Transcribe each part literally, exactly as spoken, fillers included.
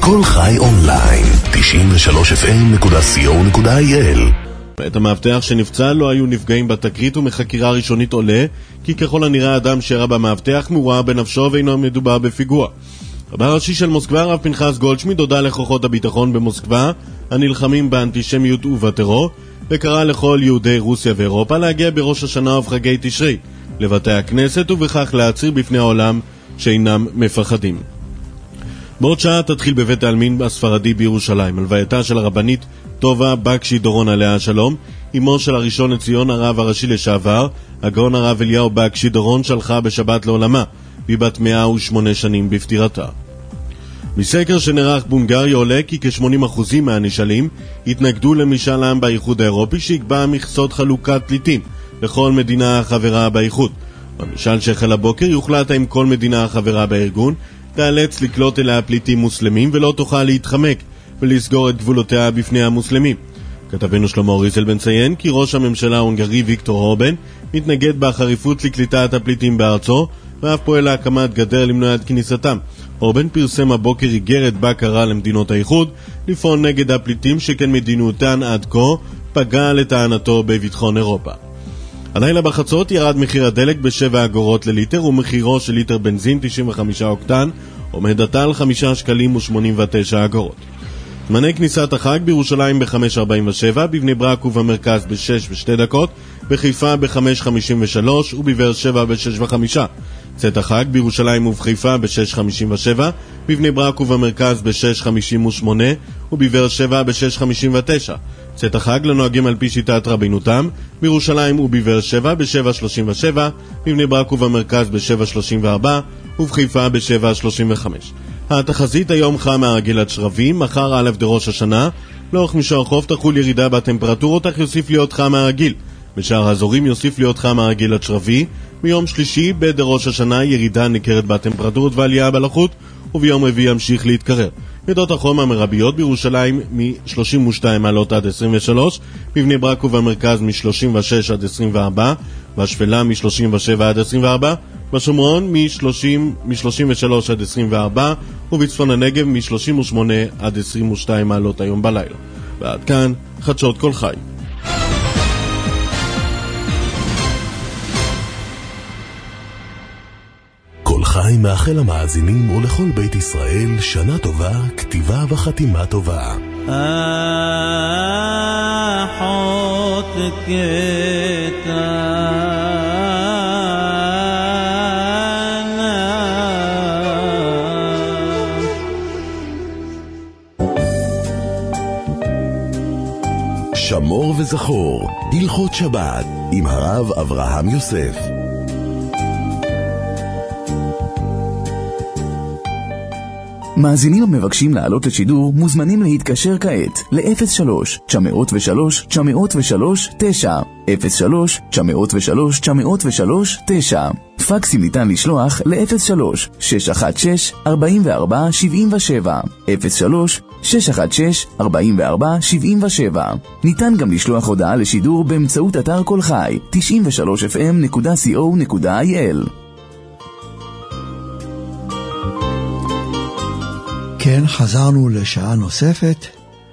כל חי אונליין, תשעים ושלוש אף אם נקודה סי או נקודה איי אל. את המאבטח שנפצע לא היו נפגעים בתקרית, ומחקירה ראשונית עולה כי ככל הנראה אדם שירה במאבטח מעורער בנפשו ואינו מדובר בפיגוע. רבה הראשי של מוסקבה, רב פנחס גולדשמידט, הודה לכוחות הביטחון במוסקבה הנלחמים באנטישמיות ובטרור, וקרא לכל יהודי רוסיה ואירופה להגיע בראש השנה ובחגי תשרי לבתי הכנסת, ובכך להצהיר בפני העולם שאינם מפחדים. בעוד שעה תתחיל בבית העלמין הספרדי בירושלים הלווייתה של הרבנית טובה בקשי דורון עליה השלום, אמו של הראשון לציון הרב הראשי לשעבר, הגאון הרב אליהו בקשי דורון, שלחה בשבת לעולמה, והיא בת מאה ושמונה שנים בפטירתה. מסקר שנערך בהונגריה עולה כי כ-שמונים אחוז מהנשאלים התנגדו למשאל עם באיחוד האירופי שיקבע מכסות חלוקת פליטים לכל מדינה חברה באיחוד. במשאל שהחל הבוקר יוחלט האם כל מדינה חברה בארגון תאלץ לקלוט אליה פליטים מוסלמים ולא תוכל להתחמק ולסגור את גבולותיה בפני המוסלמים. כתבנו שלמה ריזל בן ציין כי ראש הממשלה ההונגרי ויקטור אורבן מתנגד בחריפות לקליטת הפליטים בארצו, ואף פועל להקמת גדר למנוע את כניסתם. אורבן פרסם הבוקר איגרת בה קרא למדינות האיחוד לפעול נגד הפליטים שכן מדינותן עד כה פגע לטענתו בביטחון אירופה. הלילה בחצות ירד מחיר הדלק בשבע אגורות לליטר, ומחירו של ליטר בנזין תשעים וחמישה אוקטן עומד עתה על חמישה שקלים ושמונים ותשע אגורות. זמני כניסת החג: בירושלים ב-חמש ארבעים ושבע, בבני ברק ובמרכז ב-שש ושתי דקות, בחיפה ב-חמש חמישים ושלוש ובבאר שבע ב-שש וחמישה. צאת החג: בירושלים ובחיפה ב-שש חמישים ושבע, בבני ברק ובמרכז ב-שש חמישים ושמונה ובבאר שבע ב-שש חמישים ותשע. צאת החג לנוהגים על פי שיטת רבינותם: בירושלים ובבאר שבע ב-שבע שלושים ושבע, בבני ברק ובמרכז ב-שבע שלושים וארבע ובחיפה ב-שבע שלושים וחמש. התחזית: היום חם מהרגיל עד שרבי, מחר א' דראש השנה, לאורך מישור החוף תחול ירידה בטמפרטורות אך יוסיף להיות חם מהרגיל. בשאר האזורים יוסיף להיות חם מהרגיל עד שרבי. מיום שלישי ב' דראש השנה ירידה ניכרת בטמפרטורות ועלייה בלחות, וביום רביעי ימשיך להתקרר. מידות החום המרביות: בירושלים מ-שלושים ושתיים מעלות עד עשרים ושלוש, בבני ברק ובמרכז מ-שלושים ושש עד עשרים וארבע, בשפלה מ-שלושים ושבע עד עשרים וארבע, בשומרון מ-שלושים ושלוש עד עשרים וארבע, ובצפון הנגב מ-שלושים ושמונה עד עשרים ושתיים מעלות היום בלילה. ועד כאן חדשות כל חי. כל חי מאחל המאזינים ולכל בית ישראל שנה טובה, כתיבה וחתימה טובה. אחות קטנה שמור וזכור, הלכות שבת עם הרב אברהם יוסף. מאזינים המבקשים לעלות לשידור מוזמנים להתקשר כעת ל-אפס שלוש תשע אפס שלוש תשע אפס שלוש תשע אפס שלוש תשע אפס שלוש תשע אפס שלוש תשע. פקסים ניתן לשלוח ל-אפס שלוש שש אחת שש ארבע ארבע שבע שבע אפס שלוש שש אחת שש ארבע ארבע שבע שבע. ניתן גם לשלוח הודעה לשידור באמצעות אתר כל חי תשעים ושלוש אף אם נקודה סי או נקודה איי אל. כן, חזרנו לשעה נוספת.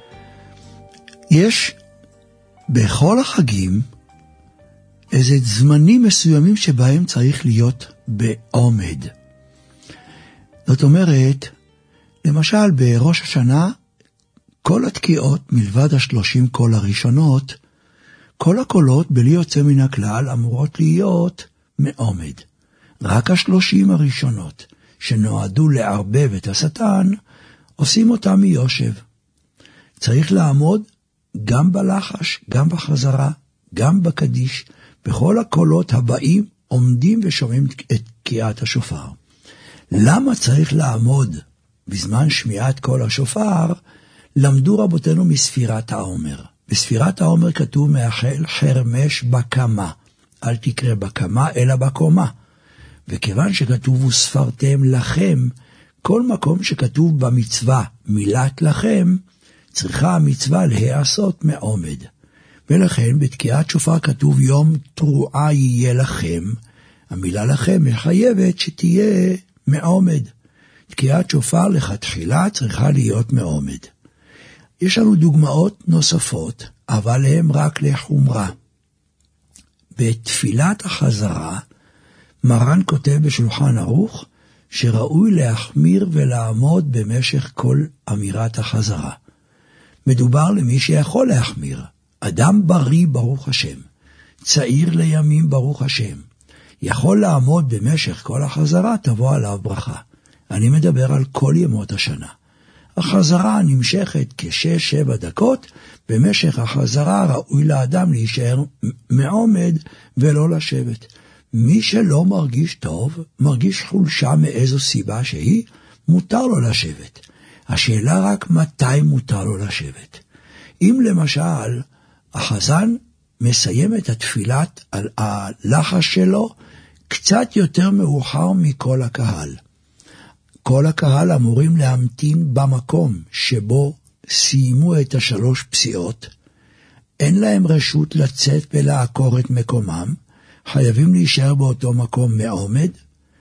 יש בכל החגים איזה זמנים מסוימים שבהם צריך להיות בעומד. זאת אומרת, למשל בראש השנה, כל התקיעות מלבד השלושים קול הראשונות, כל הקולות בלי יוצא מן הכלל אמורות להיות מעומד. רק השלושים הראשונות שנועדו לערבב את השטן, עושים אותם מיושב. צריך לעמוד גם בלחש, גם בחזרה, גם בקדיש. בכל הקולות הבאים עומדים ושומעים את תקיעת השופר. למה צריך לעמוד בזמן שמיעת קול השופר? למדו רבותינו מספירת העומר. בספירת העומר כתוב מאחל חרמש בקמה. אל תקרא בקמה אלא בקומה. וכיוון שכתוב וספרתם לכם, כל מקום שכתוב במצווה מילת לכם, צריכה המצווה להיעשות מעומד. ולכן בתקיעת שופר כתוב יום תרועה יהיה לכם. המילה לכם מחייבת שתהיה מעומד. תקיעת שופר לכתחילה צריכה להיות מעומד. יש לנו דוגמאות נוספות, אבל הן רק לחומרה. בתפילת החזרה, מרן כותב בשולחן ערוך, שראוי להחמיר ולעמוד במשך כל אמירת החזרה. מדובר למי שיכול להחמיר. אדם בריא ברוך השם, צעיר לימים ברוך השם, יכול לעמוד במשך כל החזרה, תבוא עליו ברכה. אני מדבר על כל ימות השנה. החזרה נמשכת כשש שבע דקות, במשך החזרה ראוי לאדם להישאר מעומד ולא לשבת. מי שלא מרגיש טוב, מרגיש חולשה מאיזו סיבה שהיא, מותר לו לשבת. השאלה רק מתי מותר לו לשבת. אם למשל החזן מסיים את התפילת על הלחש שלו קצת יותר מאוחר מכל הקהל. כל הקהל אמורים להמתין במקום שבו סיימו את השלוש פסיעות. אין להם רשות לצאת ולעקור את מקומם, חייבים להישאר באותו מקום מעומד,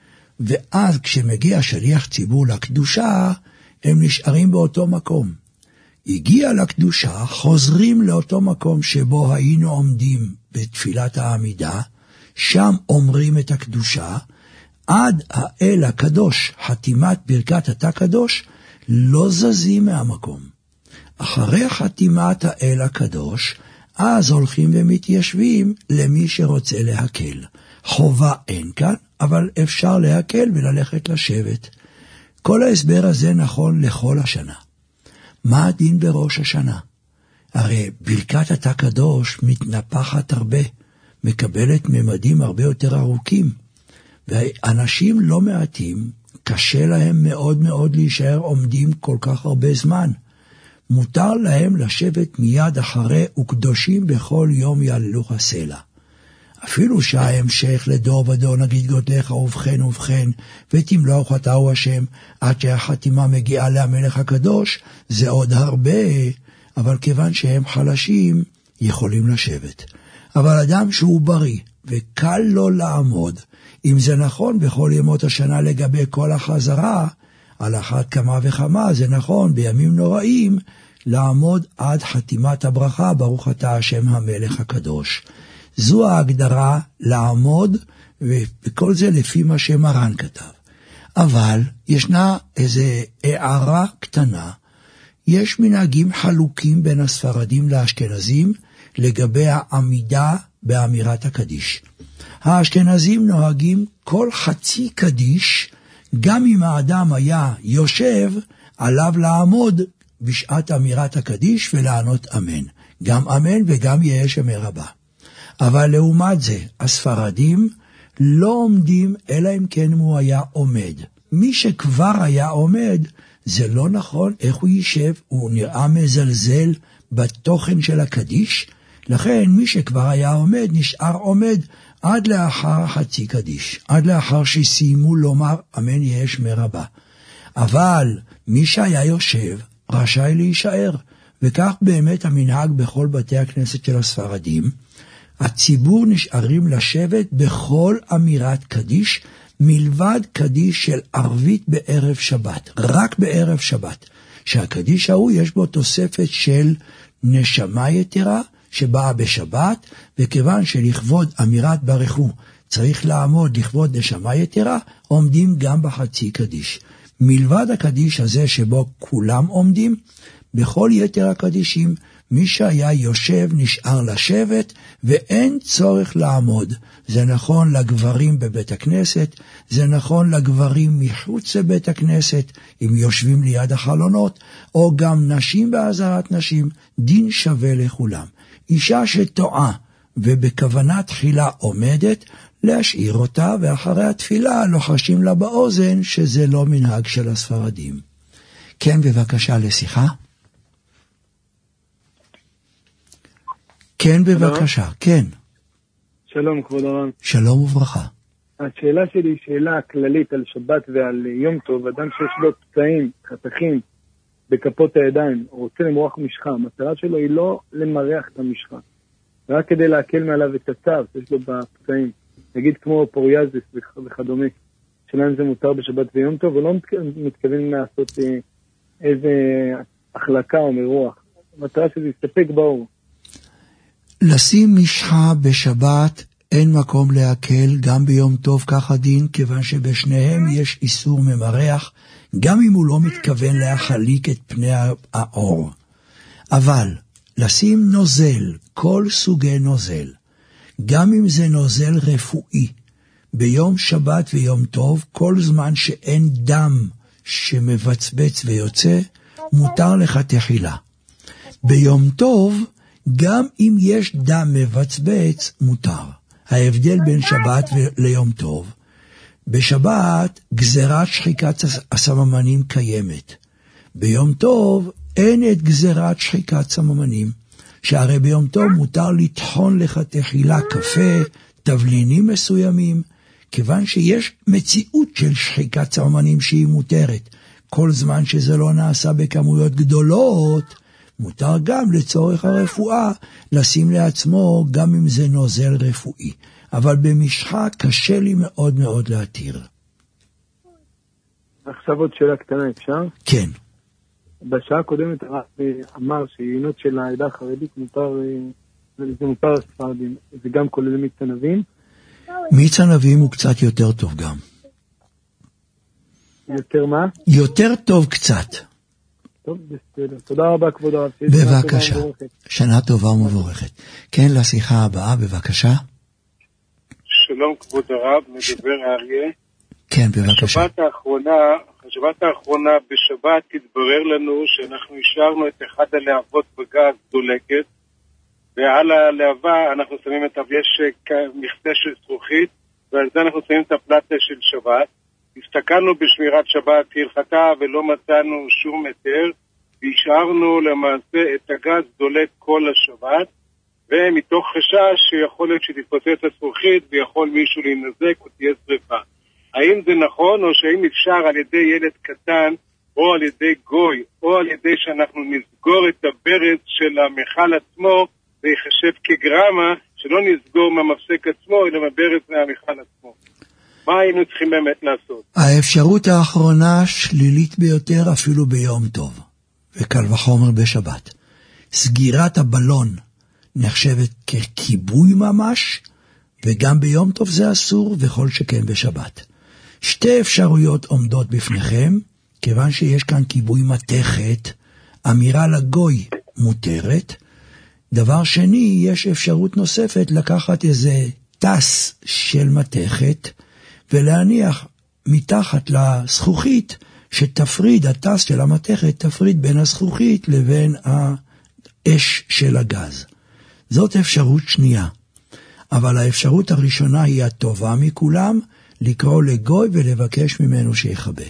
ואז כשמגיע שליח ציבור לקדושה, הם נשארים באותו מקום. הגיע לקדושה, חוזרים לאותו מקום שבו היינו עומדים בתפילת העמידה, שם אומרים את הקדושה, עד האל הקדוש, חתימת ברכת התא קדוש, לא זזים מהמקום. אחרי חתימת האל הקדוש, אז הולכים ומתיישבים למי שרוצה להקל. חובה אין כאן, אבל אפשר להקל וללכת לשבת. כל ההסבר הזה נכון לכל השנה. מה הדין בראש השנה? הרי ברכת התא קדוש מתנפחת הרבה, מקבלת ממדים הרבה יותר ארוכים, ואנשים לא מעטים, קשה להם מאוד מאוד להישאר עומדים כל כך הרבה זמן. מותר להם לשבת מיד אחרי וקדושים בכל יום יעללוך הסלע. אפילו שההמשך לדור ודור נגיד גודלך ובכן ובכן, ותמלוך אתה הוא השם, עד שהחתימה מגיעה למלך הקדוש, זה עוד הרבה, אבל כיוון שהם חלשים, יכולים לשבת. אבל אדם שהוא בריא, וקל לו לעמוד, אם זה נכון בכל ימות השנה לגבי כל החזרה, על אחת כמה וכמה זה נכון בימים נוראים, לעמוד עד חתימת הברכה, ברוך אתה השם המלך הקדוש. זו ההגדרה לעמוד, וכל זה לפי מה שמרן כתב. אבל ישנה איזו הערה קטנה, יש מנהגים חלוקים בין הספרדים לאשכנזים, לגבי העמידה באמירת הקדיש. האשכנזים נוהגים כל חצי קדיש, גם אם האדם היה יושב, עליו לעמוד בשעת אמירת הקדיש ולענות אמן. גם אמן וגם יהיה שמר רבה. אבל לעומת זה, הספרדים לא עומדים, אלא אם כן הוא היה עומד. מי שכבר היה עומד, זה לא נכון איך הוא יישב, הוא נראה מזלזל בתוכן של הקדיש, לכן מי שכבר היה עומד, נשאר עומד עד לאחר חצי קדיש, עד לאחר שסיימו לומר אמן יהיה שמר רבה. אבל מי שהיה יושב, רשאי להישאר, וכך באמת המנהג בכל בתי הכנסת של הספרדים, הציבור נשארים לשבת בכל אמירת קדיש, מלבד קדיש של ערבית בערב שבת, רק בערב שבת, שהקדיש ההוא יש בו תוספת של נשמה יתרה, שבאה בשבת, וכיוון שלכבוד אמירת ברכו צריך לעמוד לכבוד נשמה יתרה, עומדים גם בחצי קדיש. מלבד הקדיש הזה שבו כולם עומדים, בכל יתר הקדישים, מי שהיה יושב נשאר לשבת, ואין צורך לעמוד. זה נכון לגברים בבית הכנסת, זה נכון לגברים מחוץ לבית הכנסת, אם יושבים ליד החלונות, או גם נשים בעזרת נשים, דין שווה לכולם. אישה שטועה ובכוונה תחילה עומדת, להשאיר אותה, ואחרי התפילה לוחשים לה באוזן שזה לא מנהג של הספרדים. כן, בבקשה לשיחה. כן, בבקשה, שלום. כן. שלום, כבוד הרב. שלום וברכה. השאלה שלי היא שאלה כללית על שבת ועל יום טוב. אדם שיש לו פצעים, חתכים, בכפות הידיים, הוא רוצה למרוח משחה. המטרה שלו היא לא למרח את המשחה, רק כדי להקל מעליו את הצער שיש לו בפצעים. נגיד כמו פוריאזיס וכדומה. שלהם זה מותר בשבת ויום טוב, ולא מתכוונים לעשות איזה החלקה או מרוח. המטרה שזה יסתפק באור. לשים משחה בשבת אין מקום להקל, גם ביום טוב כך הדין, כיוון שבשניהם יש איסור ממרח, גם אם הוא לא מתכוון להחליק את פני האור. אבל לשים נוזל, כל סוגי נוזל, גם אם זה נוזל רפואי, ביום שבת ויום טוב, כל זמן שאין דם שמבצבץ ויוצא, מותר לך תחילה. ביום טוב, גם אם יש דם מבצבץ, מותר. ההבדל בין שבת ליום טוב, בשבת גזירת שחיקת הסממנים קיימת. ביום טוב אין את גזירת שחיקת סממנים, שהרי ביום טוב מותר לטחון לך תחילה קפה, תבלינים מסוימים, כיוון שיש מציאות של שחיקת סממנים שהיא מותרת. כל זמן שזה לא נעשה בכמויות גדולות, מותר גם לצורך הרפואה לשים לעצמו גם אם זה נוזל רפואי. אבל במשחה קשה לי מאוד מאוד להתיר. עכשיו עוד שאלה קטנה, אפשר? כן. בשעה הקודמת אמר שעינות של העדה החרדית מותר, זה מותר הספרדים. זה גם כולל מיץ ענבים? מיץ ענבים הוא קצת יותר טוב גם. יותר מה? יותר טוב קצת. טוב, בסדר. תודה רבה כבוד הרב. בבקשה. שנה טובה ומבורכת. כן, לשיחה הבאה, בבקשה. שלום כבוד הרב, מדבר אריה. כן, בבקשה. בשבת האחרונה, בשבת האחרונה בשבת התברר לנו שאנחנו השארנו את אחד הלהבות בגז דולקת, ועל הלהבה אנחנו שמים את יש מכסה של זכוכית, ועל זה אנחנו שמים את הפלטה של שבת. הסתכלנו בשמירת שבת כהלכתה ולא מצאנו שום היתר, והשארנו למעשה את הגז דולק כל השבת, ומתוך חשש שיכול להיות שתתפוצץ הזכוכית ויכול מישהו להינזק או תהיה שריפה. האם זה נכון, או שאם אפשר על ידי ילד קטן או על ידי גוי או על ידי שאנחנו נסגור את הברז של המכל עצמו ויחשב כגרמה, שלא נסגור מהמפסק עצמו אלא מהברז מהמכל עצמו? מה היינו צריכים באמת לעשות? האפשרות האחרונה שלילית ביותר אפילו ביום טוב, וקל וחומר בשבת. סגירת הבלון נחשבת ככיבוי ממש, וגם ביום טוב זה אסור, וכל שכן בשבת. שתי אפשרויות עומדות בפניכם, כיוון שיש כאן כיבוי מתכת, אמירה לגוי מותרת. דבר שני, יש אפשרות נוספת לקחת איזה טס של מתכת, ולהניח מתחת לזכוכית, שתפריד, הטס של המתכת תפריד בין הזכוכית לבין האש של הגז. זאת אפשרות שנייה. אבל האפשרות הראשונה היא הטובה מכולם, לקרוא לגוי ולבקש ממנו שיחבא.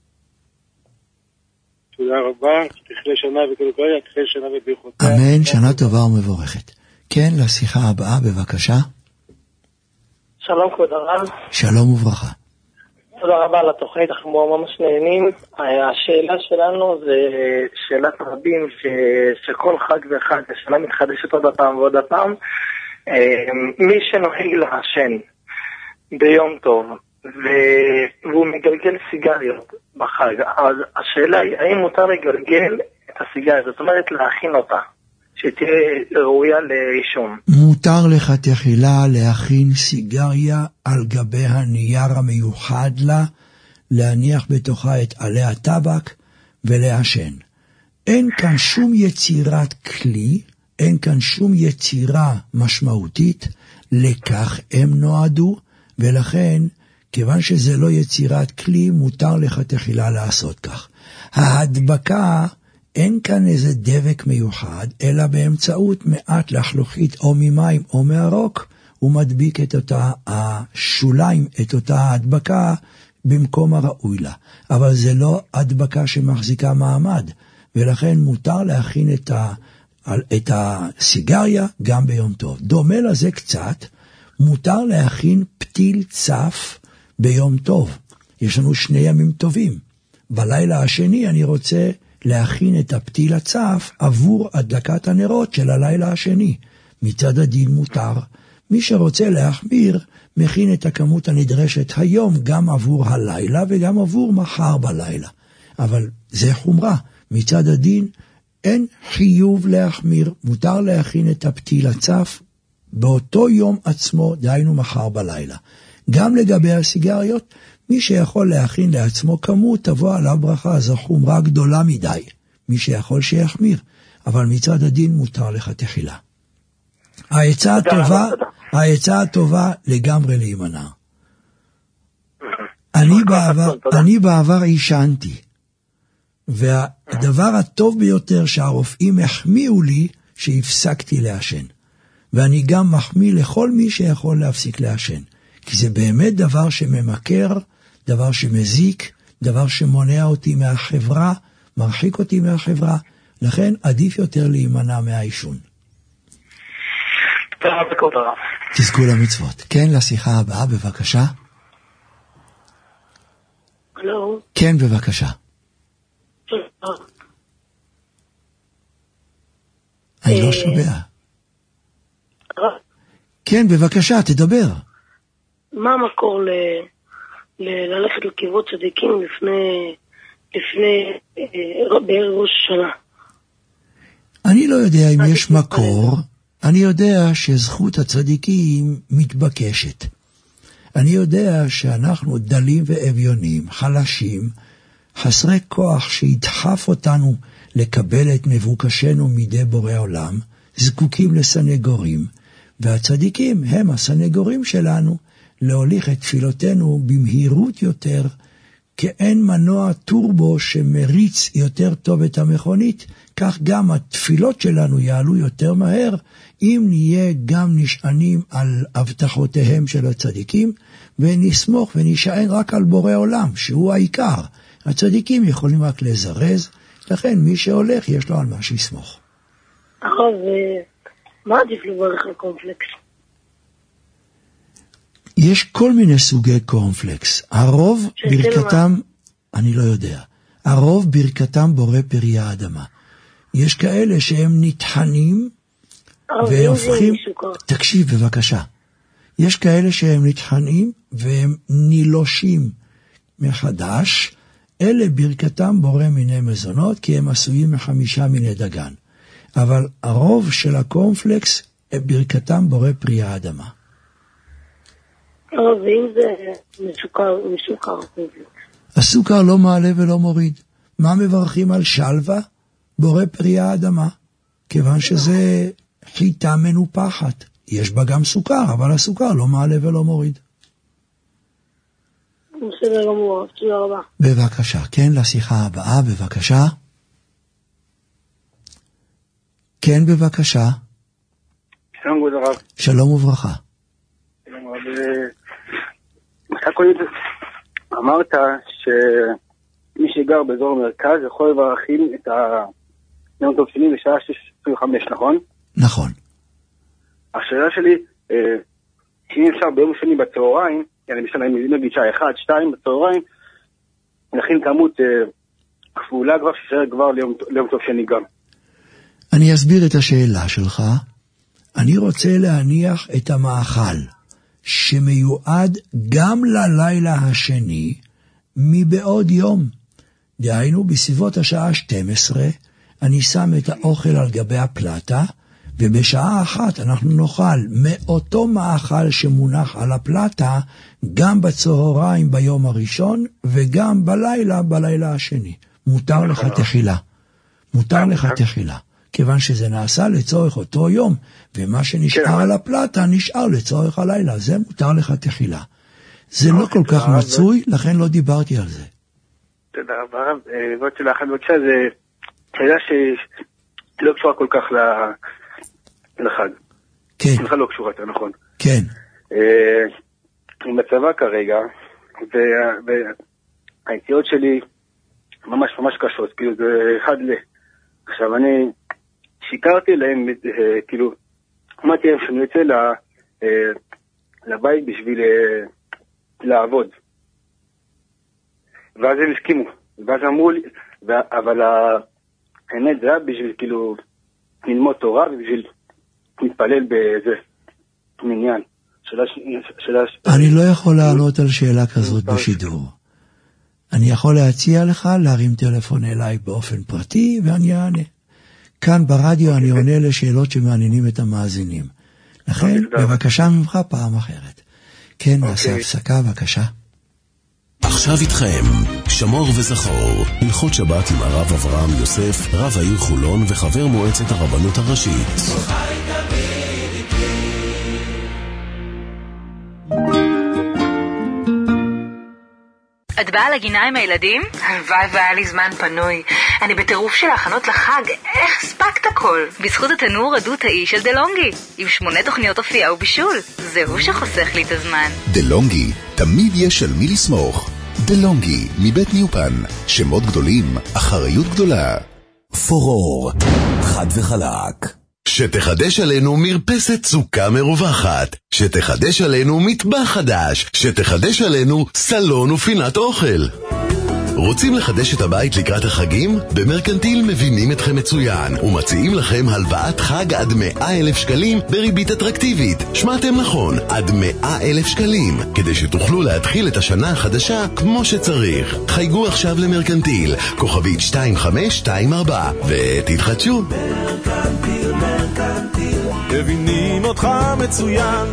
תודה רבה, תחלה שנה וכל גוי, תחלה שנה וברכותיה. אמן, שנה טובה ומבורכת. כן, לשיחה הבאה, בבקשה. שלום כבוד הרב. שלום וברכה. תודה רבה על התוכנית, אנחנו ממש נהנים. השאלה שלנו זה שאלת רבים, ש... שכל חג וחג השנה מתחדשת עוד הפעם ועוד הפעם. מי שנוהג לעשן ביום טוב, והוא מגלגל סיגריות בחג, אז השאלה היא, האם מותר לגלגל את הסיגריה, זאת אומרת להכין אותה, שתהיה ראויה לעישון? מותר לך תחילה להכין סיגריה על גבי הנייר המיוחד לה, להניח בתוכה את עלי הטבק ולעשן. אין כאן שום יצירת כלי, אין כאן שום יצירה משמעותית, לכך הם נועדו, ולכן, כיוון שזה לא יצירת כלי, מותר לך תחילה לעשות כך. ההדבקה, אין כאן איזה דבק מיוחד, אלא באמצעות מעט לחלוכית או ממים או מהרוק, הוא מדביק את אותה השוליים, את אותה ההדבקה, במקום הראוי לה. אבל זה לא הדבקה שמחזיקה מעמד, ולכן מותר להכין את ה... את הסיגריה גם ביום טוב. דומה לזה קצת, מותר להכין פתיל צף ביום טוב. יש לנו שני ימים טובים. בלילה השני אני רוצה להכין את הפתיל הצף עבור הדלקת הנרות של הלילה השני. מצד הדין מותר, מי שרוצה להחמיר, מכין את הכמות הנדרשת היום גם עבור הלילה וגם עבור מחר בלילה. אבל זה חומרה. מצד הדין אין חיוב להחמיר, מותר להכין את הפתיל הצף באותו יום עצמו, דהיינו מחר בלילה. גם לגבי הסיגריות, מי שיכול להכין לעצמו כמות, תבוא עליו ברכה, זו חומרה גדולה מדי. מי שיכול שיחמיר, אבל מצד הדין מותר לך תחילה. העצה הטובה, העצה הטובה לגמרי להימנע. אני בעבר, אני בעבר עישנתי, והדבר הטוב ביותר שהרופאים החמיאו לי, שהפסקתי לעשן. ואני גם מחמיא לכל מי שיכול להפסיק לעשן. כי זה באמת דבר שממכר, דבר שמזיק, דבר שמונע אותי מהחברה, מרחיק אותי מהחברה, לכן עדיף יותר להימנע מהעישון. תזכו למצוות. כן, לשיחה הבאה, בבקשה. הלו. כן, בבקשה. אני לא שומע. כן, בבקשה, תדבר. מה המקור ל... ללכת לקברות צדיקים לפני, לפני בערב ראש השנה? אני לא יודע אם יש מקור, אני יודע שזכות הצדיקים מתבקשת. אני יודע שאנחנו דלים ואביונים, חלשים, חסרי כוח שידחף אותנו לקבל את מבוקשנו מידי בורא עולם, זקוקים לסנגורים, והצדיקים הם הסנגורים שלנו, להוליך את תפילותינו במהירות יותר, כאין מנוע טורבו שמריץ יותר טוב את המכונית, כך גם התפילות שלנו יעלו יותר מהר, אם נהיה גם נשענים על הבטחותיהם של הצדיקים, ונסמוך ונשען רק על בורא עולם, שהוא העיקר. הצדיקים יכולים רק לזרז, לכן מי שהולך יש לו על מה שיסמוך. עכשיו, מה עדיף לברך לקורנפלקס? יש כל מיני סוגי קורנפלקס. הרוב ברכתם, אני לא יודע, הרוב ברכתם בורא פרי האדמה. יש כאלה שהם נטחנים והופכים, תקשיב בבקשה, יש כאלה שהם נטחנים והם נילושים מחדש, אלה ברכתם בורא מיני מזונות, כי הם עשויים מחמישה מיני דגן. אבל הרוב של הקורנפלקס, ברכתם בורא פרי האדמה. ואם זה מסוכר, מסוכר קורנפלקס? הסוכר לא מעלה ולא מוריד. מה מברכים על שלווה? בורא פרי האדמה. כיוון שזה חיטה מנופחת. יש בה גם סוכר, אבל הסוכר לא מעלה ולא מוריד. בסדר גמור, תודה רבה. בבקשה, כן, לשיחה הבאה, בבקשה. כן, בבקשה. שלום כבוד הרב. שלום וברכה. שלום רב. אמרת שמי שגר באזור המרכז יכול להכין את היום טוב שני בשעה שש עשרים וחמש, נכון? נכון. השאלה שלי, שאם אפשר ביום שני בצהריים, אני משנה, נגיד שעה אחת, שתיים בצהריים, נכין כמות כפולה כבר, שישאר כבר ליום טוב שני גם. אני אסביר את השאלה שלך. אני רוצה להניח את המאכל שמיועד גם ללילה השני מבעוד יום. דהיינו, בסביבות השעה שתים עשרה, אני שם את האוכל על גבי הפלטה, ובשעה אחת אנחנו נאכל מאותו מאכל שמונח על הפלטה, גם בצהריים ביום הראשון, וגם בלילה, בלילה השני. מותר לך תחילה. מותר לך תחילה. כיוון שזה נעשה לצורך אותו יום, ומה שנשאר על הפלטה נשאר לצורך הלילה. זה מותר לך תחילה. זה לא כל כך מצוי, לכן לא דיברתי על זה. תודה רבה. ועוד שאלה אחת בבקשה, זה שאלה שלא קשורה כל כך לחג. כן. בכלל לא קשורה, נכון. כן. עם הצבא כרגע, והיציאות שלי ממש ממש קשות, כאילו זה אחד ל... עכשיו אני שיקרתי להם, כאילו, אמרתי להם שאני יוצא לבית בשביל לעבוד. ואז הם הסכימו, ואז אמרו לי, אבל האמת זה היה בשביל כאילו ללמוד תורה ובשביל להתפלל בזה. מניין. שאלה, שאלה... אני לא יכול לענות על שאלה כזאת בשידור. אני יכול להציע לך להרים טלפון אליי באופן פרטי ואני אענה. כאן ברדיו אני עונה לשאלות שמעניינים את המאזינים. לכן, בבקשה ממך פעם אחרת. כן, נעשה הפסקה, בבקשה. עכשיו איתכם, שמור וזכור, הלכות שבת עם הרב אברהם יוסף, רב העיר חולון וחבר מועצת הרבנות הראשית. את באה לגינה עם הילדים? הלוואי והיה לי זמן פנוי. אני בטירוף של ההכנות לחג. איך הספקת הכל? בזכות התנור עדות האי של דלונגי. עם שמונה תוכניות אופייה ובישול. זהו שחוסך לי את הזמן. דלונגי, תמיד יש על מי לסמוך. דלונגי, מבית ניופן. שמות גדולים, אחריות גדולה. פורור, חד וחלק. שתחדש עלינו מרפסת סוכה מרווחת, שתחדש עלינו מטבח חדש, שתחדש עלינו סלון ופינת אוכל. רוצים לחדש את הבית לקראת החגים? במרקנטיל מבינים אתכם מצוין ומציעים לכם הלוואת חג עד מאה אלף שקלים בריבית אטרקטיבית. שמעתם נכון, עד מאה אלף שקלים, כדי שתוכלו להתחיל את השנה החדשה כמו שצריך. חייגו עכשיו למרקנטיל, כוכבית שתיים חמש שתיים ארבע, ותתחדשו. מרקנטיל, מרקנטיל, מבינים אותך מצוין.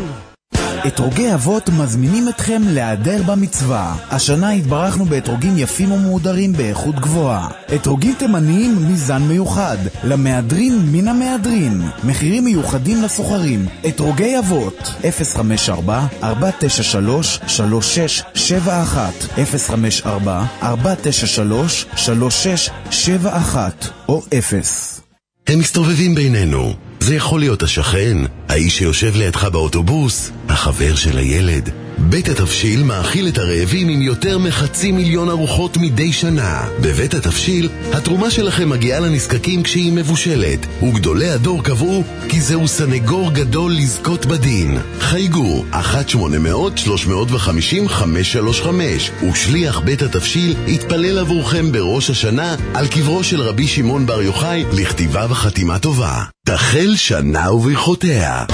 אתרוגי אבות מזמינים אתכם להיעדר במצווה. השנה התברכנו באתרוגים יפים ומהודרים באיכות גבוהה. אתרוגים תימניים מזן מיוחד, למהדרין מן המהדרין. מחירים מיוחדים לסוחרים. אתרוגי אבות אפס חמש ארבע ארבע תשע שלוש שלוש שש שבע אחת אפס חמש ארבע ארבע תשע שלוש שלוש שש שבע אחת או אפס. הם מסתובבים בינינו. זה יכול להיות השכן, האיש שיושב לידך באוטובוס, החבר של הילד. בית התבשיל מאכיל את הרעבים עם יותר מחצי מיליון ארוחות מדי שנה. בבית התבשיל, התרומה שלכם מגיעה לנזקקים כשהיא מבושלת, וגדולי הדור קבעו כי זהו סנגור גדול לזכות בדין. חייגו אחת שמונה מאות שלוש מאות וחמישים חמש שלוש חמש, ושליח בית התבשיל יתפלל עבורכם בראש השנה על קברו של רבי שמעון בר יוחאי לכתיבה וחתימה טובה. תחל שנה וברכותיה.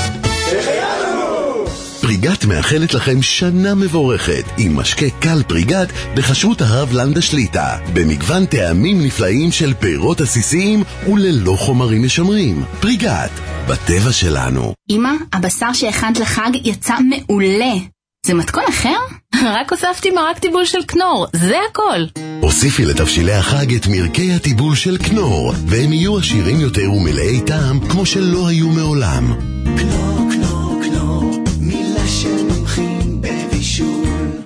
פריגת מאחלת לכם שנה מבורכת עם משקה קל פריגת בחשרות הרב לנדה שליטה, במגוון טעמים נפלאים של פירות עסיסיים וללא חומרים משמרים. פריגת, בטבע שלנו. אמא, הבשר שהכנת לחג יצא מעולה. זה מתכון אחר? רק הוספתי מרק טיבול של כנור, זה הכל. הוסיפי לתבשילי החג את מרקי הטיבול של כנור, והם יהיו עשירים יותר ומלאי טעם כמו שלא היו מעולם. כנור, כנור, כנור, מילה של מומחים בבישול.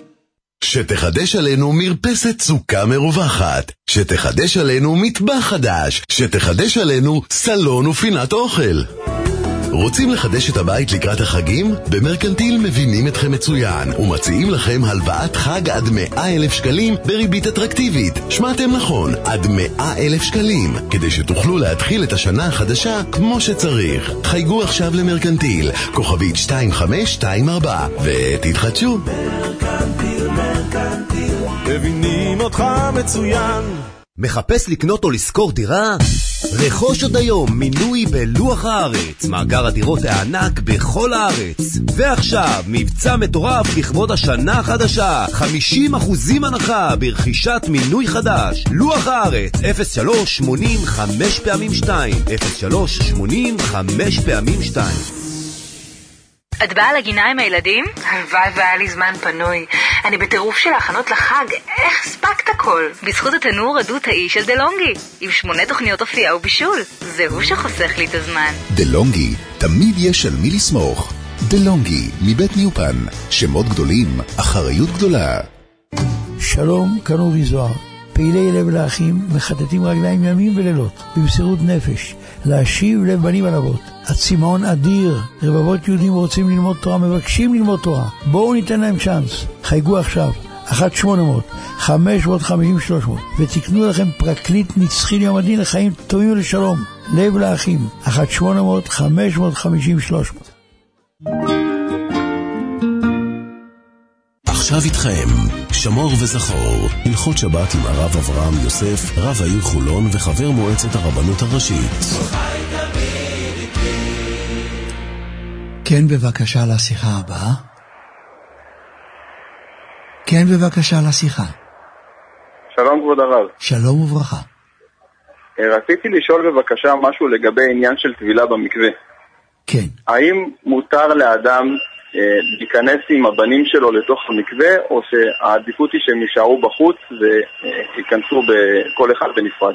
שתחדש עלינו מרפסת סוכה מרווחת, שתחדש עלינו מטבח חדש, שתחדש עלינו סלון ופינת אוכל. רוצים לחדש את הבית לקראת החגים? במרקנטיל מבינים אתכם מצוין ומציעים לכם הלוואת חג עד מאה אלף שקלים בריבית אטרקטיבית. שמעתם נכון, עד מאה אלף שקלים, כדי שתוכלו להתחיל את השנה החדשה כמו שצריך. חייגו עכשיו למרקנטיל, כוכבית שתיים חמש שתיים ארבע, ותתחדשו. מרקנטיל, מרקנטיל, מבינים אותך מצוין. מחפש לקנות או לשכור דירה? רכוש עוד היום מינוי בלוח הארץ, מאגר הדירות הענק בכל הארץ. ועכשיו מבצע מטורף לכבוד השנה החדשה, חמישים אחוזים הנחה ברכישת מינוי חדש. לוח הארץ אפס שלוש שמונים חמש פעמים שתיים אפס שלוש שמונים חמש פעמים שתיים. את באה לגינה עם הילדים? הלוואי והיה לי זמן פנוי. אני בטירוף של ההכנות לחג. איך הספקת הכל? בזכות התנור עדות האי של דלונגי. עם שמונה תוכניות אופייה ובישול. זהו שחוסך לי את הזמן. דלונגי, תמיד יש על מי לסמוך. דלונגי, מבית ניופן. שמות גדולים, אחריות גדולה. שלום, כאן אורי זוהר. פעילי לב לאחים מחטטים רגליים ימים ולילות, במסירות נפש, להשיב לב בנים על אבות. הצמאון אדיר, רבבות יהודים רוצים ללמוד תורה, מבקשים ללמוד תורה. בואו ניתן להם צ'אנס. חייגו עכשיו, אחת שמונה מאות חמש מאות חמישים שלוש מאות, ותקנו לכם פרקליט נצחי ליום הדין לחיים טובים ולשלום. לב לאחים, אחת שמונה מאות חמש מאות חמישים שלוש מאות. עכשיו איתכם, שמור וזכור, הלכות שבת עם הרב אברהם יוסף, רב העיר חולון וחבר מועצת הרבנות הראשית. כן, בבקשה לשיחה הבאה. כן, בבקשה לשיחה. שלום כבוד הרב. שלום וברכה. רציתי לשאול בבקשה משהו לגבי עניין של טבילה במקווה. כן. האם מותר לאדם אה, להיכנס עם הבנים שלו לתוך המקווה, או שהעדיפות היא שהם יישארו בחוץ וייכנסו בכל אחד בנפרד?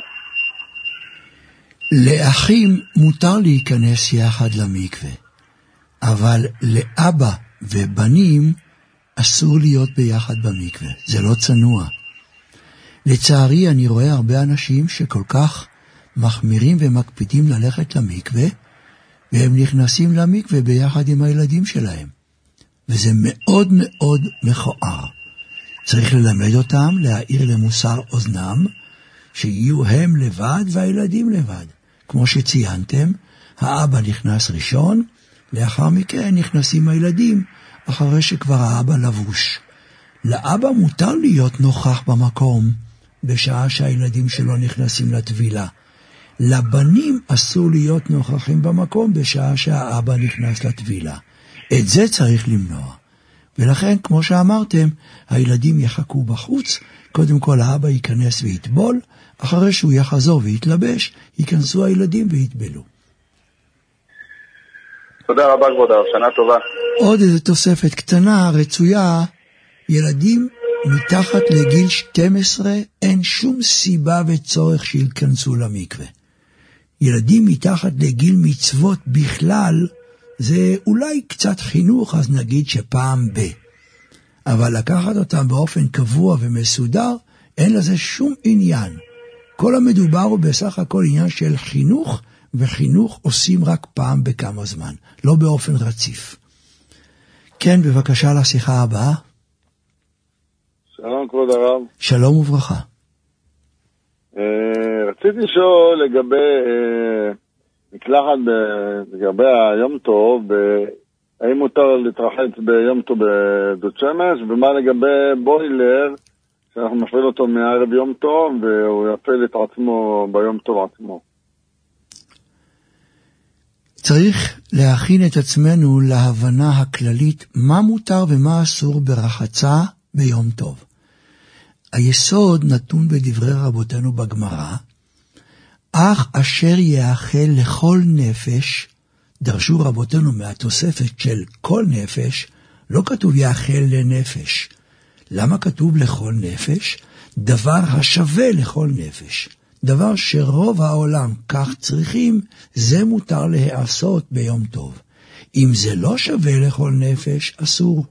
לאחים מותר להיכנס יחד למקווה, אבל לאבא ובנים אסור להיות ביחד במקווה. זה לא צנוע. לצערי אני רואה הרבה אנשים שכל כך מחמירים ומקפידים ללכת למקווה, והם נכנסים למקווה ביחד עם הילדים שלהם. וזה מאוד מאוד מכוער. צריך ללמד אותם, להעיר למוסר אוזנם, שיהיו הם לבד והילדים לבד. כמו שציינתם, האבא נכנס ראשון, לאחר מכן נכנסים הילדים, אחרי שכבר האבא לבוש. לאבא מותר להיות נוכח במקום, בשעה שהילדים שלו נכנסים לטבילה. לבנים אסור להיות נוכחים במקום, בשעה שהאבא נכנס לטבילה. את זה צריך למנוע. ולכן, כמו שאמרתם, הילדים יחכו בחוץ, קודם כל האבא ייכנס ויטבול, אחרי שהוא יחזור ויתלבש, ייכנסו הילדים ויתבלו. תודה רבה כבוד הרב, שנה טובה. עוד איזו תוספת קטנה, רצויה, ילדים מתחת לגיל שתים עשרה, אין שום סיבה וצורך שיכנסו למקווה. ילדים מתחת לגיל מצוות בכלל, זה אולי קצת חינוך, אז נגיד שפעם ב. אבל לקחת אותם באופן קבוע ומסודר, אין לזה שום עניין. כל המדובר הוא בסך הכל עניין של חינוך, וחינוך עושים רק פעם בכמה זמן, לא באופן רציף. כן, בבקשה לשיחה הבאה. שלום כבוד הרב. שלום וברכה. רציתי לשאול לגבי מקלחת לגבי היום טוב, האם מותר להתרחץ ביום טוב בדוד שמש, ומה לגבי בוילר שאנחנו מפעיל אותו מערב יום טוב והוא יפעיל את עצמו ביום טוב עצמו. צריך להכין את עצמנו להבנה הכללית מה מותר ומה אסור ברחצה ביום טוב. היסוד נתון בדברי רבותינו בגמרא, אך אשר יאכל לכל נפש, דרשו רבותינו מהתוספת של כל נפש, לא כתוב יאכל לנפש. למה כתוב לכל נפש? דבר השווה לכל נפש. דבר שרוב העולם כך צריכים, זה מותר להיעשות ביום טוב. אם זה לא שווה לכל נפש, אסור.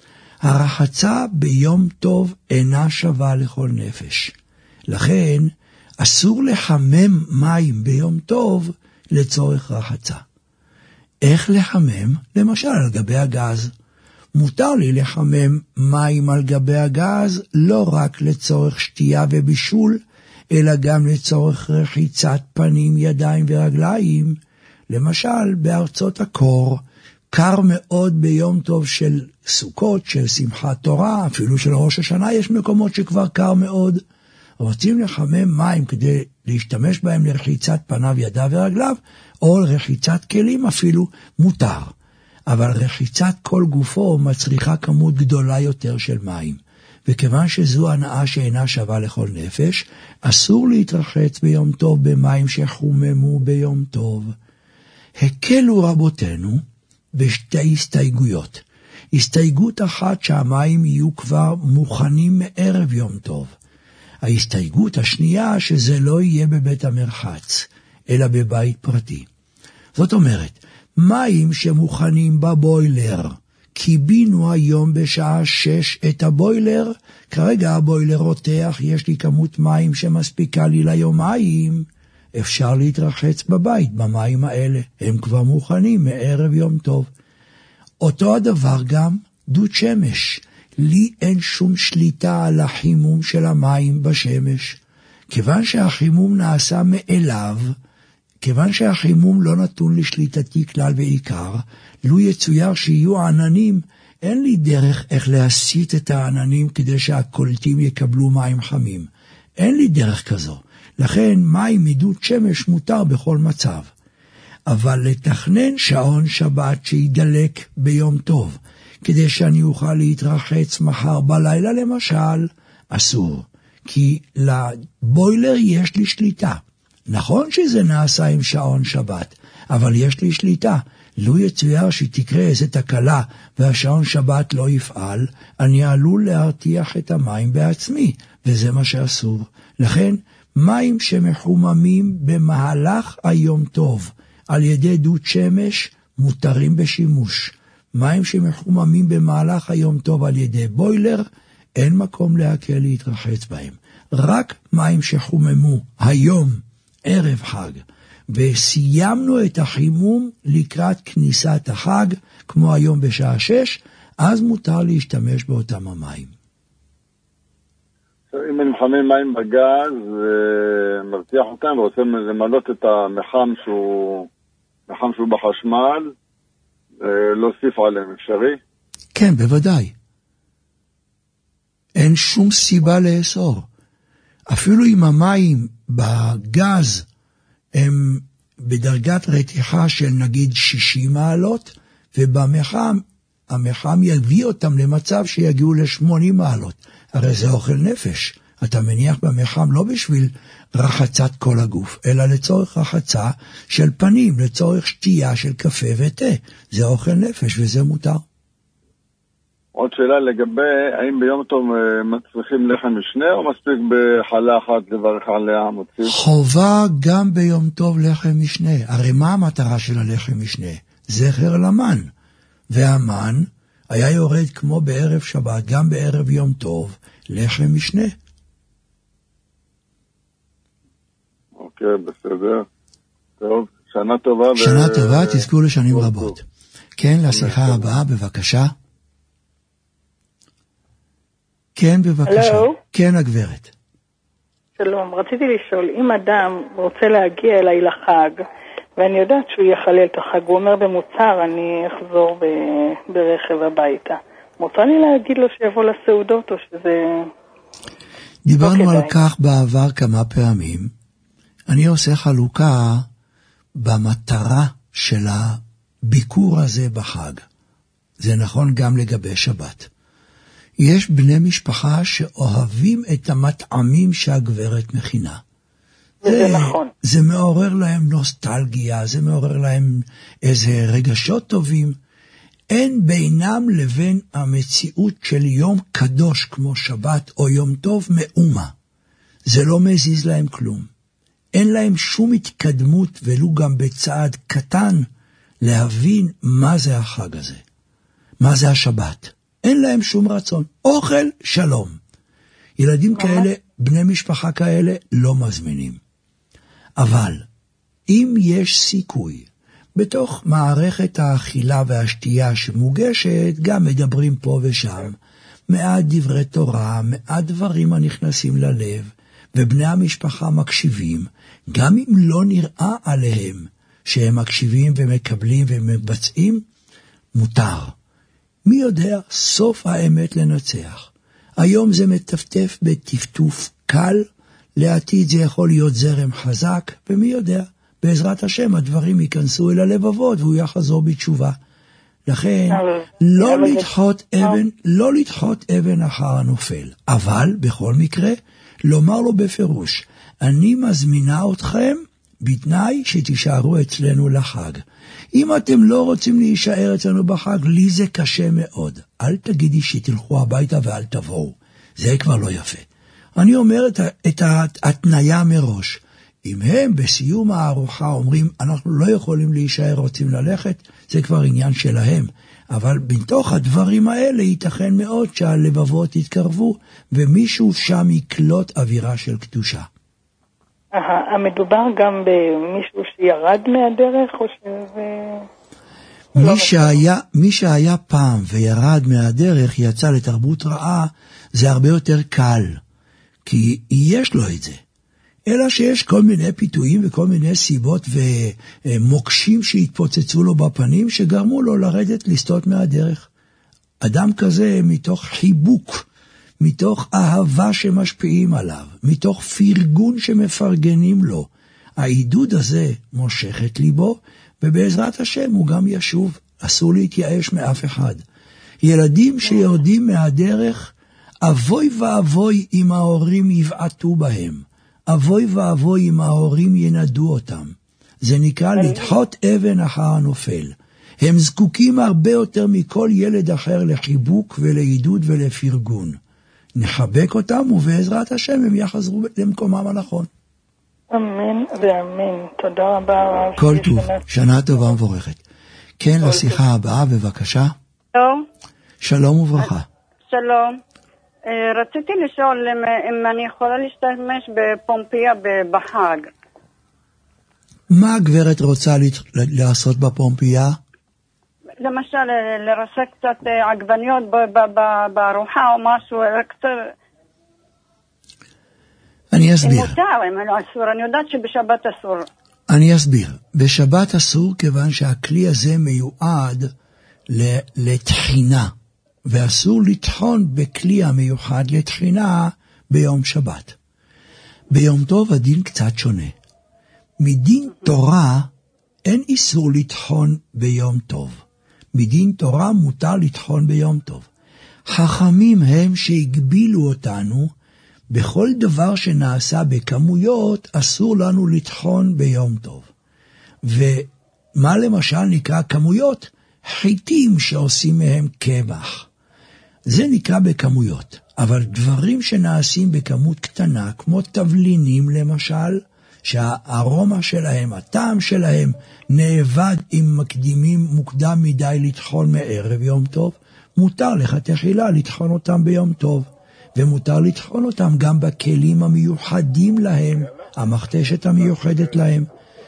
הרחצה ביום טוב אינה שווה לכל נפש. לכן, אסור לחמם מים ביום טוב לצורך רחצה. איך לחמם? למשל על גבי הגז. מותר לי לחמם מים על גבי הגז לא רק לצורך שתייה ובישול, אלא גם לצורך רחיצת פנים, ידיים ורגליים. למשל בארצות הקור, קר מאוד ביום טוב של סוכות, של שמחת תורה, אפילו של ראש השנה, יש מקומות שכבר קר מאוד. רוצים לחמם מים כדי להשתמש בהם לרחיצת פניו, ידיו ורגליו, או לרחיצת כלים אפילו, מותר. אבל רחיצת כל גופו מצריכה כמות גדולה יותר של מים. וכיוון שזו הנאה שאינה שווה לכל נפש, אסור להתרחץ ביום טוב במים שחוממו ביום טוב. הקלו רבותינו בשתי הסתייגויות. הסתייגות אחת שהמים יהיו כבר מוכנים מערב יום טוב. ההסתייגות השנייה שזה לא יהיה בבית המרחץ, אלא בבית פרטי. זאת אומרת, מים שמוכנים בבוילר, קיבינו היום בשעה שש את הבוילר, כרגע הבוילר רותח, יש לי כמות מים שמספיקה לי ליומיים, אפשר להתרחץ בבית במים האלה, הם כבר מוכנים מערב יום טוב. אותו הדבר גם דוד שמש, לי אין שום שליטה על החימום של המים בשמש, כיוון שהחימום נעשה מאליו, כיוון שהחימום לא נתון לשליטתי כלל ועיקר, לו יצויר שיהיו עננים, אין לי דרך איך להסיט את העננים כדי שהקולטים יקבלו מים חמים. אין לי דרך כזו. לכן מים מדוד שמש מותר בכל מצב. אבל לתכנן שעון שבת שידלק ביום טוב, כדי שאני אוכל להתרחץ מחר בלילה למשל, אסור. כי לבוילר יש לי שליטה. נכון שזה נעשה עם שעון שבת, אבל יש לי שליטה. לו יצויר שתקרה איזו תקלה והשעון שבת לא יפעל, אני עלול להרתיח את המים בעצמי, וזה מה שאסור. לכן, מים שמחוממים במהלך היום טוב על ידי דוד שמש מותרים בשימוש. מים שמחוממים במהלך היום טוב על ידי בוילר, אין מקום להקל להתרחץ בהם. רק מים שחוממו היום, ערב חג, וסיימנו את החימום לקראת כניסת החג, כמו היום בשעה שש, אז מותר להשתמש באותם המים. אם אני מחמם מים בגז, מרתיח אותם ורוצה למלות את המחם שהוא, מחם שהוא בחשמל, להוסיף עליהם, אפשרי? כן, בוודאי. אין שום סיבה לאסור. אפילו אם המים בגז הם בדרגת רתיחה של נגיד שישים מעלות, ובמחם, המחם יביא אותם למצב שיגיעו ל-שמונים מעלות. הרי זה אוכל נפש. אתה מניח במחם לא בשביל רחצת כל הגוף, אלא לצורך רחצה של פנים, לצורך שתייה של קפה ותה. זה אוכל נפש וזה מותר. עוד שאלה לגבי, האם ביום טוב מצריכים לחם משנה, או מספיק בחלה אחת לברך עליה מוציא? חובה גם ביום טוב לחם משנה. הרי מה המטרה של הלחם משנה? זכר למן. והמן היה יורד כמו בערב שבת, גם בערב יום טוב, לחם משנה. אוקיי, בסדר. טוב, שנה טובה. שנה ו... טובה, תזכו לשנים רבות. כן, לשיחה הבאה, בבקשה. כן, בבקשה. הלו? כן, הגברת. שלום, רציתי לשאול, אם אדם רוצה להגיע אליי לחג, ואני יודעת שהוא יחלל את החג, הוא אומר במוצר, אני אחזור ב- ברכב הביתה. מותר לי להגיד לו שיבוא לסעודות, או שזה... דיברנו על כך בעבר כמה פעמים. אני עושה חלוקה במטרה של הביקור הזה בחג. זה נכון גם לגבי שבת. יש בני משפחה שאוהבים את המטעמים שהגברת מכינה. זה נכון. זה מעורר להם נוסטלגיה, זה מעורר להם איזה רגשות טובים. אין בינם לבין המציאות של יום קדוש כמו שבת או יום טוב מאומה. זה לא מזיז להם כלום. אין להם שום התקדמות ולו גם בצעד קטן להבין מה זה החג הזה. מה זה השבת. אין להם שום רצון. אוכל, שלום. ילדים כאלה, בני משפחה כאלה, לא מזמינים. אבל אם יש סיכוי, בתוך מערכת האכילה והשתייה שמוגשת, גם מדברים פה ושם, מעט דברי תורה, מעט דברים הנכנסים ללב, ובני המשפחה מקשיבים, גם אם לא נראה עליהם שהם מקשיבים ומקבלים ומבצעים, מותר. מי יודע, סוף האמת לנצח. היום זה מטפטף בטפטוף קל, לעתיד זה יכול להיות זרם חזק, ומי יודע, בעזרת השם הדברים ייכנסו אל הלבבות והוא יחזור בתשובה. לכן, לא לדחות אבן, לא לדחות אבן אחר הנופל, אבל בכל מקרה, לומר לו בפירוש, אני מזמינה אתכם בתנאי שתישארו אצלנו לחג. אם אתם לא רוצים להישאר אצלנו בחג, לי זה קשה מאוד. אל תגידי שתלכו הביתה ואל תבואו. זה כבר לא יפה. אני אומר את, את ההתניה מראש. אם הם בסיום הארוחה אומרים, אנחנו לא יכולים להישאר, רוצים ללכת, זה כבר עניין שלהם. אבל בתוך הדברים האלה ייתכן מאוד שהלבבות יתקרבו, ומישהו שם יקלוט אווירה של קדושה. המדובר גם במישהו שירד מהדרך, או שזה... מי שהיה, מי שהיה פעם וירד מהדרך, יצא לתרבות רעה, זה הרבה יותר קל, כי יש לו את זה. אלא שיש כל מיני פיתויים וכל מיני סיבות ומוקשים שהתפוצצו לו בפנים, שגרמו לו לרדת לסטות מהדרך. אדם כזה מתוך חיבוק, מתוך אהבה שמשפיעים עליו, מתוך פרגון שמפרגנים לו, העידוד הזה מושך את ליבו, ובעזרת השם הוא גם ישוב. אסור להתייאש מאף אחד. ילדים שיורדים מהדרך, אבוי ואבוי אם ההורים יבעטו בהם. אבוי ואבוי אם ההורים ינדו אותם. זה נקרא לדחות אבן אחר הנופל. הם זקוקים הרבה יותר מכל ילד אחר לחיבוק ולעידוד ולפרגון. נחבק אותם ובעזרת השם הם יחזרו למקומם הנכון. אמן ואמן. תודה רבה. כל טוב, שנה טובה ומבורכת. כן, לשיחה הבאה, בבקשה. שלום. שלום וברכה. שלום. רציתי לשאול אם אני יכולה להשתמש בפומפיה בחג. מה הגברת רוצה לעשות בפומפיה? למשל, לרסק קצת עגבניות בארוחה או משהו, קצת... אני אסביר. אם מותר, אם לא אסור, אני יודעת שבשבת אסור. אני אסביר. בשבת אסור כיוון שהכלי הזה מיועד לתחינה, ואסור לטחון בכלי המיוחד לתחינה ביום שבת. ביום טוב הדין קצת שונה. מדין תורה אין איסור לטחון ביום טוב. מדין תורה מותר לטחון ביום טוב. חכמים הם שהגבילו אותנו, בכל דבר שנעשה בכמויות אסור לנו לטחון ביום טוב. ומה למשל נקרא כמויות? חיטים שעושים מהם קמח. זה נקרא בכמויות. אבל דברים שנעשים בכמות קטנה, כמו תבלינים למשל, שהארומה שלהם, הטעם שלהם, נאבד אם מקדימים מוקדם מדי לטחון מערב יום טוב, מותר לך תחילה לטחון אותם ביום טוב. ומותר לטחון אותם גם בכלים המיוחדים להם, המכתשת המיוחדת להם.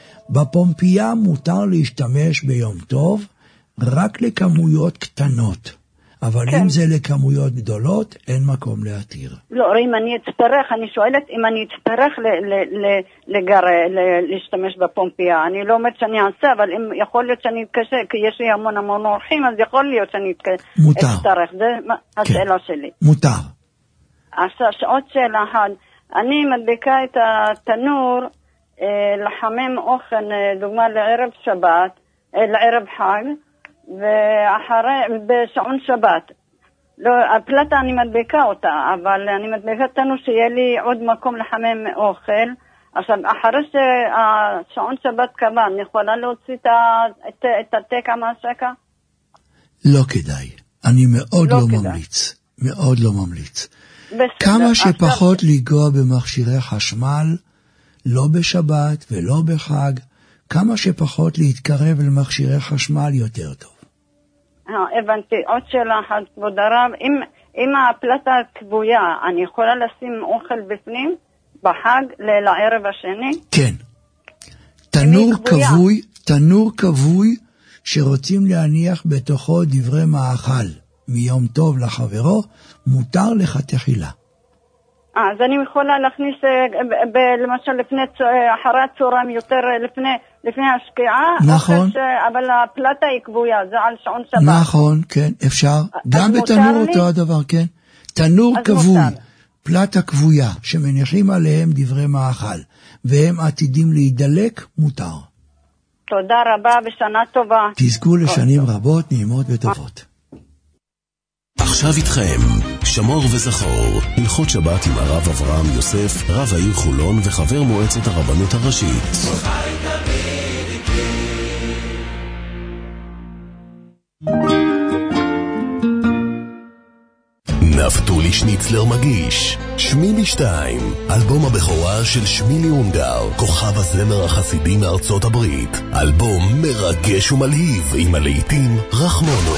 בפומפיה מותר להשתמש ביום טוב רק לכמויות קטנות, אבל כן. אם זה לכמויות גדולות, אין מקום להתיר. לא, אם אני אצטרך, אני שואלת אם אני אצטרך ל- ל- ל- לגר, ל- להשתמש בפומפיה. אני לא אומרת שאני אעשה, אבל אם יכול להיות שאני אתקשה, כי יש לי המון המון אורחים, אז יכול להיות שאני אצטרך. זה כן. השאלה שלי. מותר. עכשיו, עוד שאלה אחת. אני מדביקה את התנור אה, לחמם אוכל, אה, דוגמה לערב שבת, אה, לערב חג, ואחרי, בשעון שבת. לא, הפלטה אני מדביקה אותה, אבל אני מדביקה תנור שיהיה לי עוד מקום לחמם אוכל. עכשיו, אחרי שהשעון שבת קבע, אני יכולה להוציא את, את, את התקע מהשקע? לא כדאי. אני מאוד לא, לא ממליץ. מאוד לא ממליץ. בסדר, כמה שפחות עכשיו... לגוע במכשירי חשמל, לא בשבת ולא בחג, כמה שפחות להתקרב למכשירי חשמל יותר טוב. אה, הבנתי. עוד שאלה אחת, כבוד הרב, אם, אם הפלטה כבויה, אני יכולה לשים אוכל בפנים בחג לערב השני? כן. תנור כבוי, תנור כבוי שרוצים להניח בתוכו דברי מאכל. מיום טוב לחברו, מותר לך תחילה. אה, אז אני יכולה להכניס, ב, למשל, לפני, אחרי הצהריים יותר, לפני, לפני השקיעה. נכון. ש, אבל הפלטה היא קבויה, זה על שעון שבת. נכון, כן, אפשר. גם בתנור אותו הדבר, כן. תנור כבוי, פלטה קבויה, שמניחים עליהם דברי מאכל, והם עתידים להידלק, מותר. תודה רבה ושנה טובה. תזכו לשנים רבות, נעימות וטובות. עכשיו איתכם, שמור וזכור, הלכות שבת עם הרב אברהם יוסף, רב העיר חולון וחבר מועצת הרבנות הראשית. נפתולי שניצלר מגיש שמילי שתיים, אלבום הבכורה של שמילי אונגר, כוכב הזמר החסידי מארצות הברית. אלבום מרגש ומלהיב עם הלהיטים רחמונו,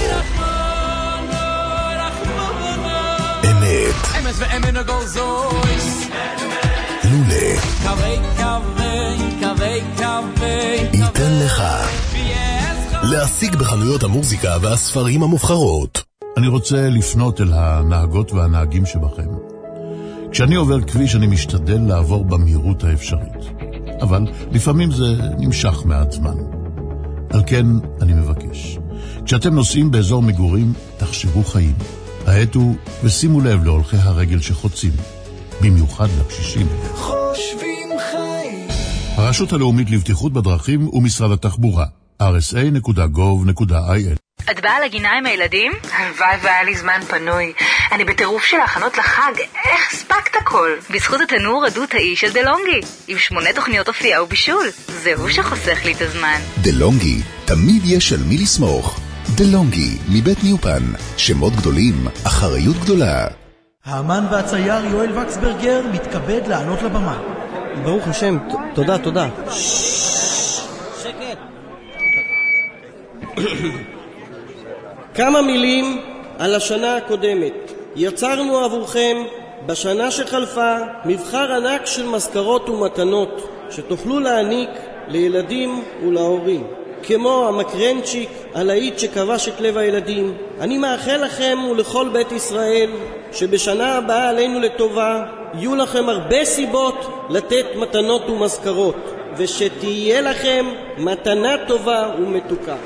אמת, אמס ואמן הגוזויס, לולה, קווי קווי קווי קווי ייתן לך, להשיג בחנויות המוזיקה והספרים המובחרות. אני רוצה לפנות אל הנהגות והנהגים שבכם. כשאני עובר כביש אני משתדל לעבור במהירות האפשרית, אבל לפעמים זה נמשך מעט זמן. על כן אני מבקש, כשאתם נוסעים באזור מגורים תחשבו חיים, העטו ושימו לב להולכי הרגל שחוצים, במיוחד לקשישים. חושבים חיים. הרשות הרשות הלאומית לבטיחות בדרכים ומשרד התחבורה. אר אס איי נקודה גוב נקודה איי אל. את באה לגינה עם הילדים? הלוואי והיה לי זמן פנוי. אני בטירוף של ההכנות לחג. איך הספקת הכל? בזכות התנור רדו תאי של דלונגי. עם שמונה תוכניות אופייה ובישול. זהו שחוסך לי את הזמן. דלונגי, תמיד יש על מי לסמוך. דלונגי, מבית ניופן. שמות גדולים, אחריות גדולה. האמן והצייר יואל וקסברגר מתכבד לעלות לבמה. ברוך השם, תודה, תודה. שקט. כמה מילים על השנה הקודמת. יצרנו עבורכם בשנה שחלפה מבחר ענק של מזכרות ומתנות שתוכלו להעניק לילדים ולהורים, כמו המקרנצ'יק, הלהיט שכבש את לב הילדים. אני מאחל לכם ולכל בית ישראל שבשנה הבאה עלינו לטובה יהיו לכם הרבה סיבות לתת מתנות ומזכרות, ושתהיה לכם מתנה טובה ומתוקה.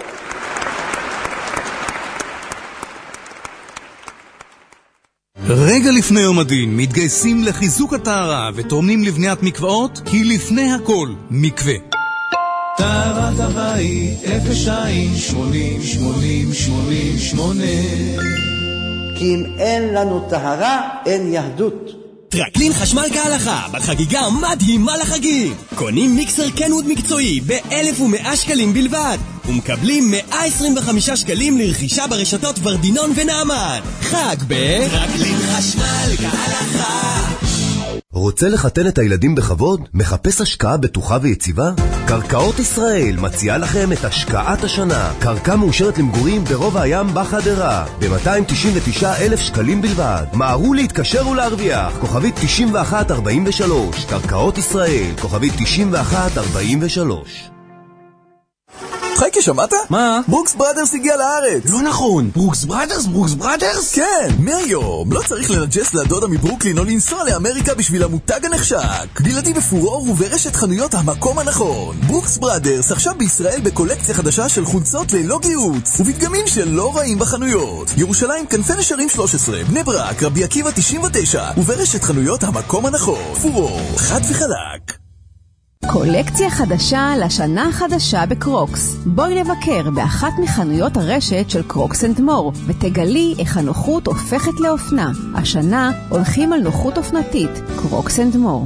רגע לפני יום הדין מתגייסים לחיזוק הטהרה ותורמים לבניית מקוואות, כי לפני הכל מקווה. טהרת הבית אפס שתיים שמונים שמונים שמונים שמונה. כי אם אין לנו טהרה אין יהדות. טרקלין חשמל כהלכה בחגיגה מדהימה לחגים. קונים מיקסר קנווד מקצועי ב-אלף ומאה שקלים בלבד ומקבלים מאה עשרים וחמישה שקלים לרכישה ברשתות ורדינון ונעמן. חג בטרקלין חשמל כהלכה. רוצה לחתן את הילדים בכבוד? מחפש השקעה בטוחה ויציבה? קרקעות ישראל מציעה לכם את השקעת השנה. קרקע מאושרת למגורים ברובע הים בחדרה ב-מאתיים תשעים ותשעה אלף שקלים בלבד. מהרו להתקשר ולהרוויח. כוכבית תשעים ואחת ארבעים ושלוש. קרקעות ישראל, כוכבית תשעים ואחת ארבעים ושלוש. חייקי, שמעת? מה? ברוקס ברדרס הגיע לארץ. לא נכון. ברוקס ברדרס? ברוקס ברדרס? כן, מהיום. לא צריך לנג'ס לדודה מברוקלין או לנסוע לאמריקה בשביל המותג הנחשק. בלעדי בפורור וברשת חנויות המקום הנכון. ברוקס ברדרס עכשיו בישראל בקולקציה חדשה של חולצות ללא גיוץ ובדגמים שלא רעים בחנויות. ירושלים כנפי נשרים שלוש עשרה, בני ברק, רבי עקיבא תשעים ותשע וברשת חנויות המקום הנכון. פורור, חד וחלק. קולקציה חדשה לשנה החדשה בקרוקס. בואי לבקר באחת מחנויות הרשת של קרוקס אנד מור ותגלי איך הנוחות הופכת לאופנה. השנה הולכים על נוחות אופנתית. קרוקס אנד מור.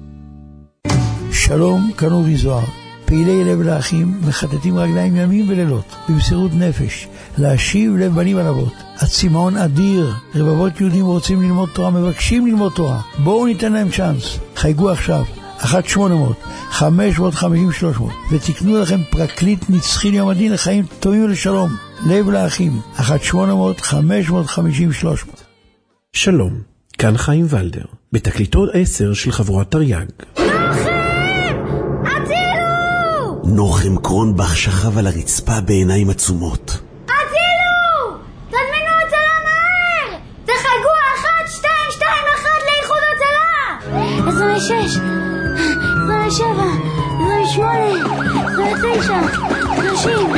שלום, כאן אורי זוהר. פעילי לב לאחים מחטטים רגליים ימים ולילות במסירות נפש להשיב לב בנים ולאבות. הצמאון אדיר, רבבות יהודים רוצים ללמוד תורה, מבקשים ללמוד תורה. בואו ניתן להם צ'אנס. חייגו עכשיו אחת שמונה מאות חמש מאות חמישים שלוש מאות ותקנו לכם פרקליט נצחי ליום הדין לחיים טובים ולשלום. לב לאחים, אחת שמונה מאות חמש מאות חמישים שלוש מאות. שלום, כאן חיים ולדר בתקליטות עשר של חבורת תרי"ג. נוחם קרונבך שכב על הרצפה בעיניים עצומות. הצילו! תזמינו הצלה מהר! תחגו אחת שתיים שתיים אחת לאיחוד הצלה! עשרים ושש, עשרים ושבע, עשרים ושמונה, עשרים ותשע, שלושים.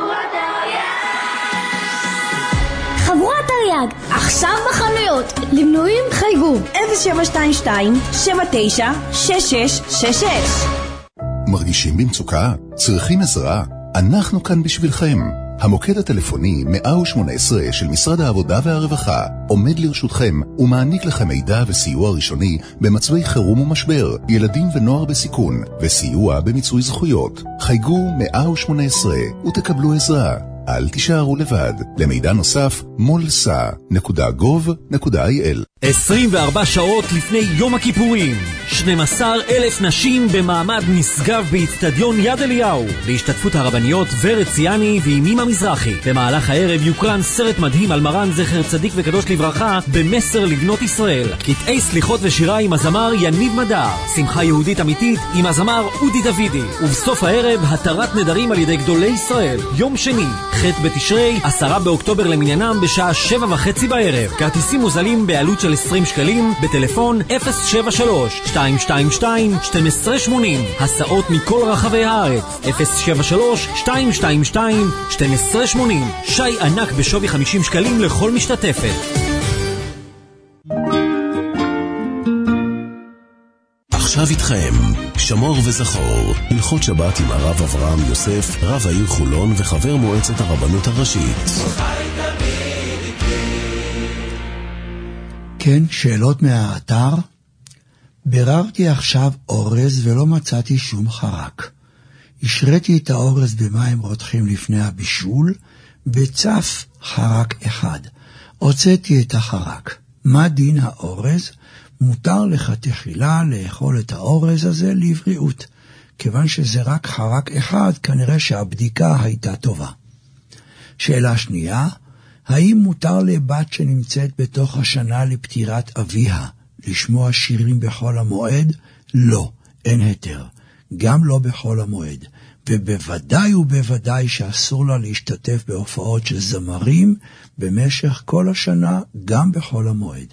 חבורת תרי"ג עכשיו בחנויות. למנויים חייגו אפס שבע שתיים שתיים שבע תשע שש שש שש שש. מרגישים במצוקה? צריכים עזרה? אנחנו כאן בשבילכם. המוקד הטלפוני מאה ושמונה עשרה של משרד העבודה והרווחה עומד לרשותכם ומעניק לכם מידע וסיוע ראשוני במצבי חירום ומשבר, ילדים ונוער בסיכון וסיוע במיצוי זכויות. חייגו מאה ושמונה עשרה ותקבלו עזרה. אל תישארו לבד. למידע נוסף מולסה נקודה גוב נקודה איי אל. עשרים וארבע שעות לפני יום הכיפורים, שנים עשר אלף נשים במעמד נשגב באצטדיון יד אליהו בהשתתפות הרבניות ורד ציאני וימים המזרחי. במהלך הערב יוקרן סרט מדהים על מרן זכר צדיק וקדוש לברכה במסר לבנות ישראל, קטעי סליחות ושירה עם הזמר יניב מדר, שמחה יהודית אמיתית עם הזמר אודי דוידי, ובסוף הערב התרת נדרים על ידי גדולי ישראל. יום שני ח' בתשרי עשרה באוקטובר למניינם בשעה שבע וחצי בערב. כרטיסים מוזלים בעלות של עשרים שקלים בטלפון אפס שבע שלוש שתיים שתיים שתיים שתים עשרה שמונים. הסעות מכל רחבי הארץ אפס שבע שלוש שתיים שתיים שתיים שתים עשרה שמונים. שי ענק בשווי חמישים שקלים לכל משתתפת. עכשיו עכשיו איתכם, שמור וזכור, הלכות שבת עם הרב אברהם יוסף, רב העיר חולון וחבר מועצת הרבנות הראשית. כן, שאלות מהאתר. ביררתי עכשיו אורז ולא מצאתי שום חרק. השריתי את האורז במים רותחים לפני הבישול, בצף חרק אחד. הוצאתי את החרק. מה דין האורז? מותר לך תחילה לאכול את האורז הזה לבריאות. כיוון שזה רק חרק אחד, כנראה שהבדיקה הייתה טובה. שאלה שנייה, האם מותר לבת שנמצאת בתוך השנה לפטירת אביה לשמוע שירים בחול המועד? לא, אין היתר. גם לא בחול המועד. ובוודאי ובוודאי שאסור לה להשתתף בהופעות של זמרים במשך כל השנה, גם בחול המועד.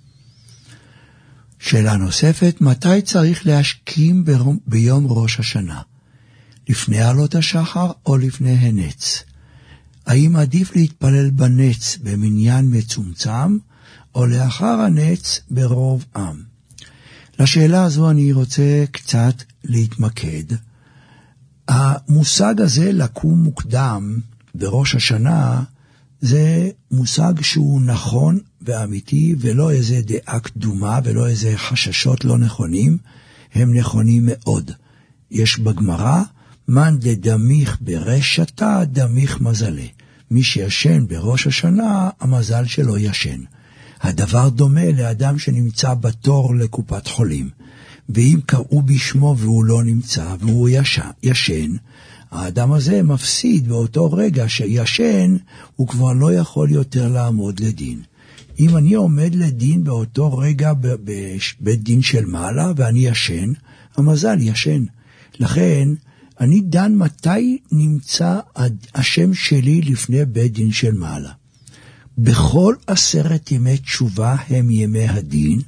שאלה נוספת, מתי צריך להשכים ביום ראש השנה? לפני עלות השחר או לפני הנץ? האם עדיף להתפלל בנץ במניין מצומצם, או לאחר הנץ ברוב עם? לשאלה הזו אני רוצה קצת להתמקד. המושג הזה לקום מוקדם בראש השנה, זה מושג שהוא נכון ואמיתי, ולא איזה דעה קדומה, ולא איזה חששות לא נכונים, הם נכונים מאוד. יש בגמרא, מן דדמיך ברשתה דמיך מזלה. מי שישן בראש השנה, המזל שלו ישן. הדבר דומה לאדם שנמצא בתור לקופת חולים. ואם קראו בשמו והוא לא נמצא, והוא ישן, ישן, האדם הזה מפסיד באותו רגע שישן, הוא כבר לא יכול יותר לעמוד לדין. אם אני עומד לדין באותו רגע בבית דין של מעלה ואני ישן, המזל ישן. לכן אני דן מתי נמצא השם שלי לפני בית דין של מעלה. בכל עשרת ימי תשובה הם ימי הדין,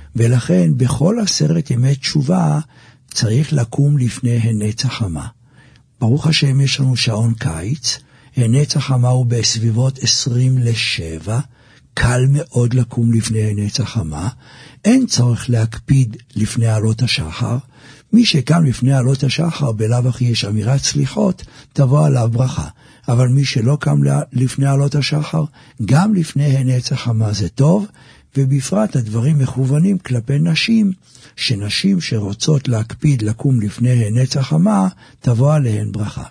ולכן בכל עשרת ימי תשובה צריך לקום לפני הנץ החמה. ברוך השם יש לנו שעון קיץ, הנץ החמה הוא בסביבות עשרים לשבע, קל מאוד לקום לפני הנץ החמה, אין צורך להקפיד לפני עלות השחר, מי שקם לפני עלות השחר בלאו הכי יש אמירת סליחות, תבוא עליו ברכה. אבל מי שלא קם לפני עלות השחר, גם לפני הנץ החמה זה טוב, ובפרט הדברים מכוונים כלפי נשים, שנשים שרוצות להקפיד לקום לפני הנץ החמה, תבוא עליהן ברכה.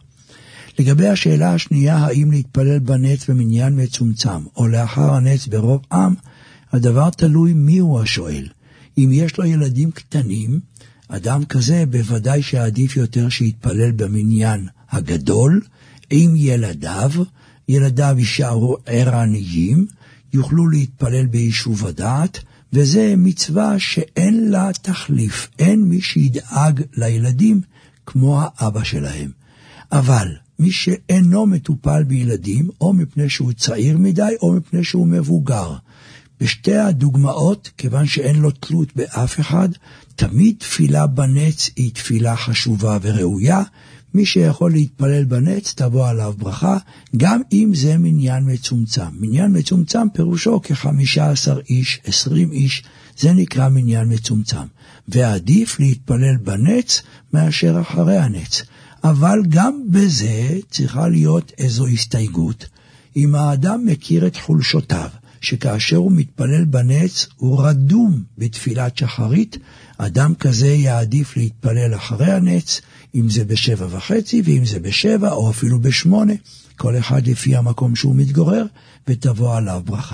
לגבי השאלה השנייה, האם להתפלל בנץ במניין מצומצם, או לאחר הנץ ברוב עם, הדבר תלוי מי הוא השואל. אם יש לו ילדים קטנים, אדם כזה בוודאי שעדיף יותר שיתפלל במניין הגדול, עם ילדיו, ילדיו יישארו ערניים, יוכלו להתפלל ביישוב הדעת, וזה מצווה שאין לה תחליף, אין מי שידאג לילדים כמו האבא שלהם. אבל מי שאינו מטופל בילדים, או מפני שהוא צעיר מדי, או מפני שהוא מבוגר, בשתי הדוגמאות, כיוון שאין לו תלות באף אחד, תמיד תפילה בנץ היא תפילה חשובה וראויה. מי שיכול להתפלל בנץ תבוא עליו ברכה, גם אם זה מניין מצומצם. מניין מצומצם פירושו כ-חמישה עשר איש, עשרים איש, זה נקרא מניין מצומצם. ועדיף להתפלל בנץ מאשר אחרי הנץ. אבל גם בזה צריכה להיות איזו הסתייגות. אם האדם מכיר את חולשותיו, שכאשר הוא מתפלל בנץ הוא רדום בתפילת שחרית, אדם כזה יעדיף להתפלל אחרי הנץ, אם זה בשבע וחצי ואם זה בשבע או אפילו בשמונה, כל אחד לפי המקום שהוא מתגורר, ותבוא עליו ברכה.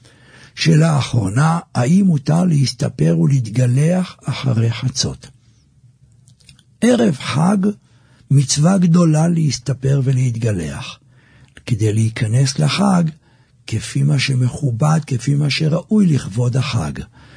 שאלה אחרונה, האם מותר להסתפר ולהתגלח אחרי חצות? ערב חג מצווה גדולה להסתפר ולהתגלח. כדי להיכנס לחג, כפי מה שמכובד, כפי מה שראוי לכבוד החג.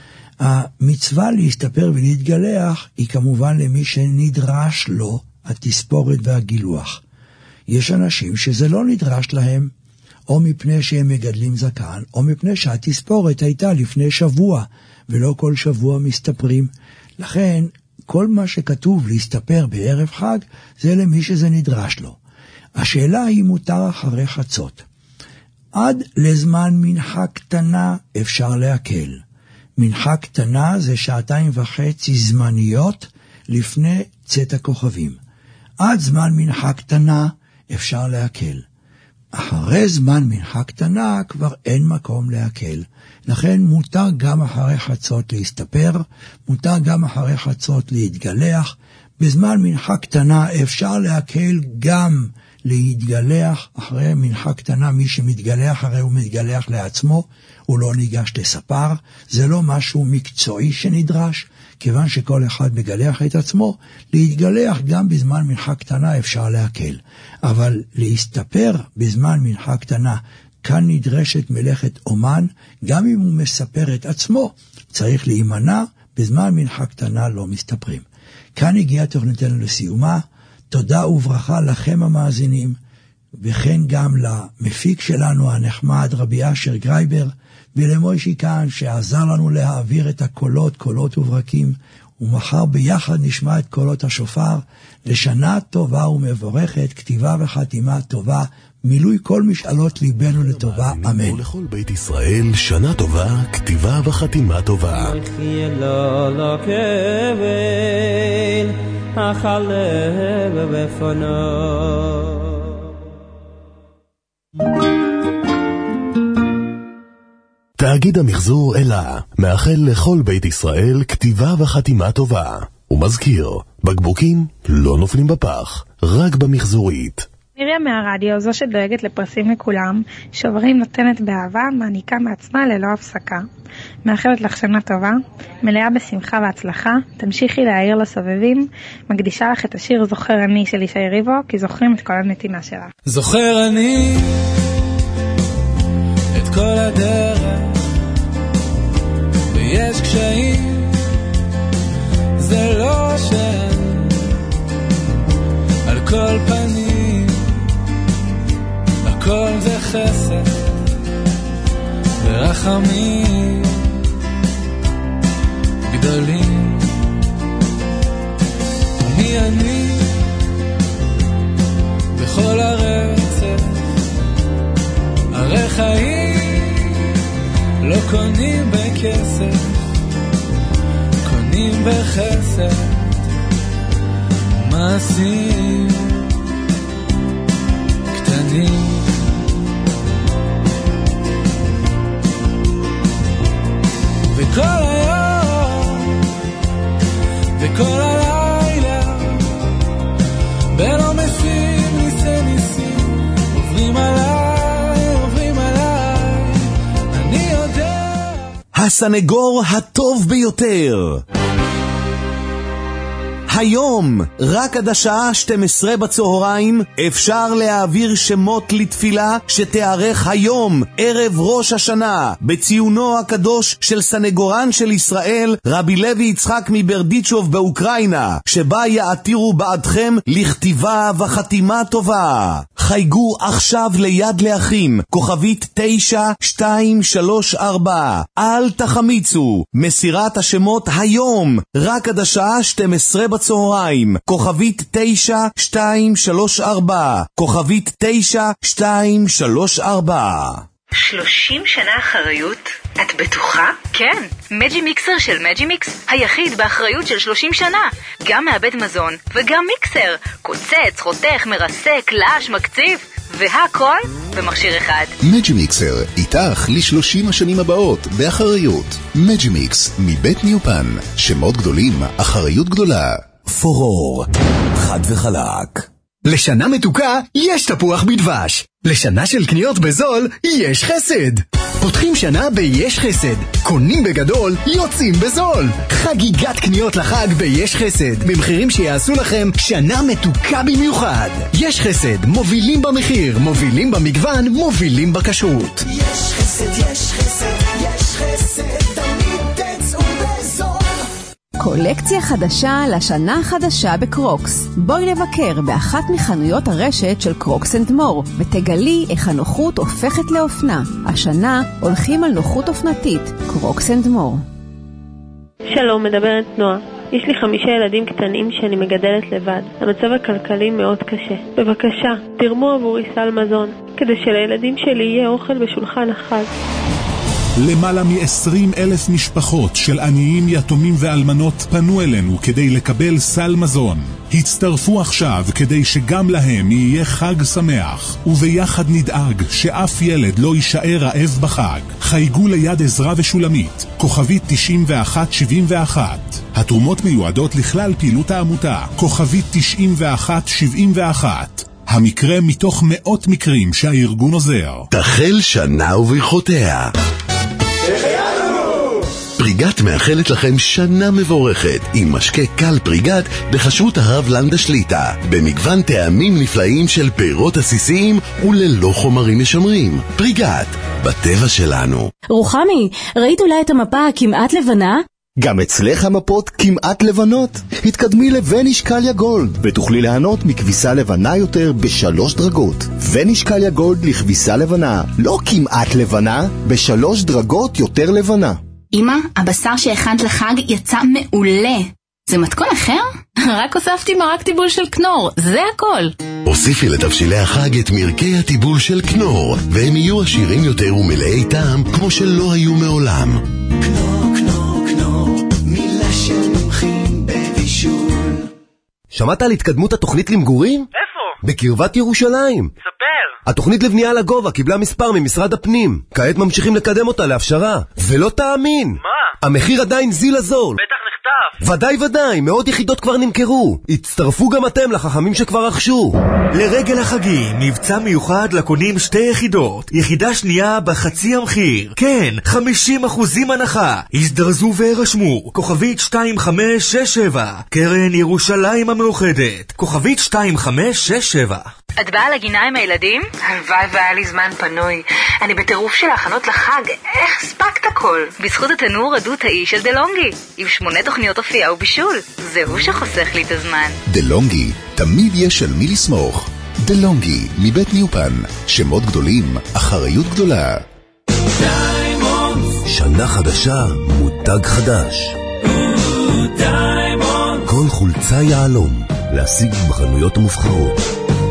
המצווה להסתפר ולהתגלח היא כמובן למי שנדרש לו התספורת והגילוח. יש אנשים שזה לא נדרש להם, או מפני שהם מגדלים זקן, או מפני שהתספורת הייתה לפני שבוע, ולא כל שבוע מסתפרים. לכן, כל מה שכתוב להסתפר בערב חג, זה למי שזה נדרש לו. השאלה היא מותר אחרי חצות. עד לזמן מנחה קטנה אפשר להקל. מנחה קטנה זה שעתיים וחצי זמניות לפני צאת הכוכבים. עד זמן מנחה קטנה אפשר להקל. אחרי זמן מנחה קטנה כבר אין מקום להקל. לכן מותר גם אחרי חצות להסתפר, מותר גם אחרי חצות להתגלח. בזמן מנחה קטנה אפשר להקל גם להתגלח. אחרי מנחה קטנה מי שמתגלח הרי הוא מתגלח לעצמו, הוא לא ניגש לספר. זה לא משהו מקצועי שנדרש, כיוון שכל אחד מגלח את עצמו. להתגלח גם בזמן מנחה קטנה אפשר להקל, אבל להסתפר בזמן מנחה קטנה, כאן נדרשת מלאכת אומן. גם אם הוא מספר את עצמו צריך להימנע, בזמן מנחה קטנה לא מסתפרים. כאן הגיעה תוכניתנו לסיומה. תודה וברכה לכם המאזינים, וכן גם למפיק שלנו הנחמד רבי אשר גרייבר, ולמוישי כאן שעזר לנו להעביר את הקולות, קולות וברקים, ומחר ביחד נשמע את קולות השופר. לשנה טובה ומבורכת, כתיבה וחתימה טובה, מילוי כל משאלות ליבנו לטובה, אמן. ולכל בית ישראל שנה טובה, כתיבה וחתימה טובה. תאגיד המחזור אלה מאחל לכל בית ישראל כתיבה וחתימה טובה, ומזכיר, בקבוקים לא נופלים בפח, רק במחזורית. מרים מהרדיו, זו שדואגת לפרסים לכולם, שוברים נותנת באהבה, מעניקה מעצמה ללא הפסקה. מאחלת לך שנה טובה, מלאה בשמחה והצלחה, תמשיכי להעיר לסובבים, מקדישה לך את השיר זוכר אני של ישי ריבו, כי זוכרים את כל הנתינה שלה. זוכר אני את כל הדרך, ויש קשיים, זה לא שם, על כל פנים, הכל זה חסד ורחמים גדולים. מי אני בכל הרצף, הרי חיים לא קונים בכסף, קונים בחסד מעשים קטנים. וכל היום וכל הלילה בין עומסים ניסי ניסים עוברים עליי, עוברים עליי, אני יודע. הסנגור הטוב ביותר היום, רק עד השעה שתים עשרה בצהריים, אפשר להעביר שמות לתפילה שתארך היום, ערב ראש השנה, בציונו הקדוש של סנגורן של ישראל, רבי לוי יצחק מברדיצ'וב באוקראינה, שבה יעתירו בעדכם לכתיבה וחתימה טובה. חייגו עכשיו ליד לאחים, כוכבית תשע שתיים שלוש ארבע. אל תחמיצו, מסירת השמות היום, רק עד השעה שתים עשרה בצהריים, כוכבית תשע שתיים שלוש ארבע, כוכבית תשע שתיים שלוש ארבע. שלושים שנה אחריות? את בטוחה? כן, מג'י מיקסר של מג'י מיקס, היחיד באחריות של שלושים שנה. גם מעבד מזון וגם מיקסר, קוצץ, חותך, מרסק, לאש, מקציף, והכל במכשיר אחד. מג'י מיקסר, איתך ל-שלושים השנים הבאות, באחריות. מג'י מיקס, מבית ניופן, שמות גדולים, אחריות גדולה. פורור, חד וחלק. לשנה מתוקה יש תפוח בדבש. לשנה של קניות בזול יש חסד. פותחים שנה ביש חסד. קונים בגדול, יוצאים בזול. חגיגת קניות לחג ביש חסד. במחירים שיעשו לכם שנה מתוקה במיוחד. יש חסד, מובילים במחיר, מובילים במגוון, מובילים בכשרות. יש חסד, יש חסד, יש חסד, תמיד תצאו בזול. קולקציה חדשה לשנה החדשה בקרוקס. בואי לבקר באחת מחנויות הרשת של קרוקס אנד מור ותגלי איך הנוחות הופכת לאופנה. השנה הולכים על נוחות אופנתית. קרוקס אנד מור. שלום, מדברת נועה. יש לי חמישה ילדים קטנים שאני מגדלת לבד. המצב הכלכלי מאוד קשה. בבקשה, תרמו עבורי סל מזון, כדי שלילדים שלי יהיה אוכל בשולחן החג. למעלה מ-עשרים אלף משפחות של עניים, יתומים ואלמנות פנו אלינו כדי לקבל סל מזון. הצטרפו עכשיו כדי שגם להם יהיה חג שמח, וביחד נדאג שאף ילד לא יישאר רעב בחג. חייגו ליד עזרה ושולמית, כוכבית תשעים ואחת שבעים ואחת. התרומות מיועדות לכלל פעילות העמותה, כוכבית תשעים ואחת שבעים ואחת. המקרה מתוך מאות מקרים שהארגון עוזר. תחל שנה וברכותיה. פריגת מאחלת לכם שנה מבורכת עם משקה קל פריגת בחשבות הרב לנדה שליטה, במגוון טעמים נפלאים של פירות עסיסיים וללא חומרים משמרים. פריגת, בטבע שלנו. רוחמי, ראית אולי את המפה הכמעט לבנה? גם אצלך המפות כמעט לבנות. התקדמי לונישקליה גולד ותוכלי ליהנות מכביסה לבנה יותר בשלוש דרגות. ונישקליה גולד לכביסה לבנה, לא כמעט לבנה, בשלוש דרגות יותר לבנה. אמא, הבשר שהכנת לחג יצא מעולה. זה מתכון אחר? רק הוספתי מרק טיבול של כנור, זה הכל. הוסיפי לתבשילי החג את מרקי הטיבול של כנור, והם יהיו עשירים יותר ומלאי טעם כמו שלא היו מעולם. כנור, כנור, כנור, מילה של מומחים בבישול. שמעת על התקדמות התוכנית למגורים? איפה? בקרבת ירושלים. ספר. התוכנית לבנייה לגובה קיבלה מספר ממשרד הפנים. כעת ממשיכים לקדם אותה להפשרה. ולא תאמין. מה? המחיר עדיין זיל הזול. בטח נחטף. ודאי ודאי, מאות יחידות כבר נמכרו. הצטרפו גם אתם לחכמים שכבר רכשו. לרגל החגים, מבצע מיוחד לקונים שתי יחידות. יחידה שנייה בחצי המחיר. כן, חמישים אחוזים הנחה. הזדרזו והרשמו. כוכבית שתיים חמש שש שבע. קרן ירושלים המאוחדת. כוכבית שתיים חמש שש שבע. את באה לגינה עם הילדים? הלוואי והיה לי זמן פנוי. אני בטירוף של ההכנות לחג. איך הספקת הכל? בזכות התנור רדו תאי של דלונגי. עם שמונה תוכניות אופייה ובישול. זהו שחוסך לי את הזמן. דלונגי, תמיד יש של מי לסמוך. דלונגי, מבית ניופן. שמות גדולים, אחריות גדולה. דיימונדס. שנה חדשה, מותג חדש. דיימונדס. כל חולצה יעלום. להשיג בחנויות המובחרות.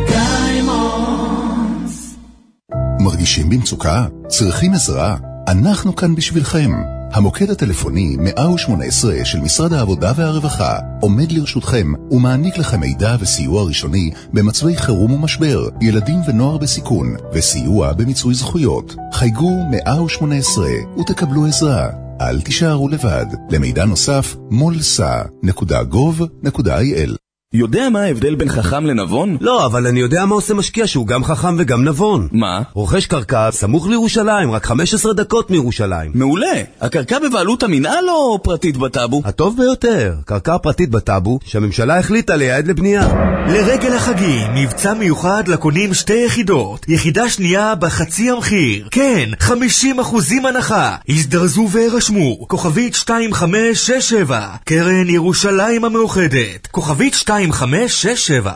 מרגישים במצוקה? צריכים עזרה? אנחנו כאן בשבילכם. המוקד הטלפוני מאה ושמונה עשרה של משרד העבודה והרווחה עומד לרשותכם ומעניק לכם מידע וסיוע ראשוני במצבי חירום ומשבר, ילדים ונוער בסיכון, וסיוע במיצוי זכויות. חייגו מאה ושמונה עשרה ותקבלו עזרה. אל תישארו לבד. למידע נוסף, מולסה נקודה גוב נקודה איי אל. יודע מה ההבדל בין חכם לנבון? לא, אבל אני יודע מה עושה משקיע שהוא גם חכם וגם נבון. מה? רוכש קרקע סמוך לירושלים, רק חמש עשרה דקות מירושלים. מעולה. הקרקע בבעלות המינהל או פרטית בטאבו? הטוב ביותר, קרקע פרטית בטאבו שהממשלה החליטה לייעד לבנייה. לרגל החגים, מבצע מיוחד לקונים שתי יחידות. יחידה שנייה בחצי המחיר. כן, חמישים אחוזים הנחה. הזדרזו והרשמו. כוכבית שתיים חמש שש שבע. קרן ירושלים המאוחדת. כוכבית שתיים חמש שש שבע.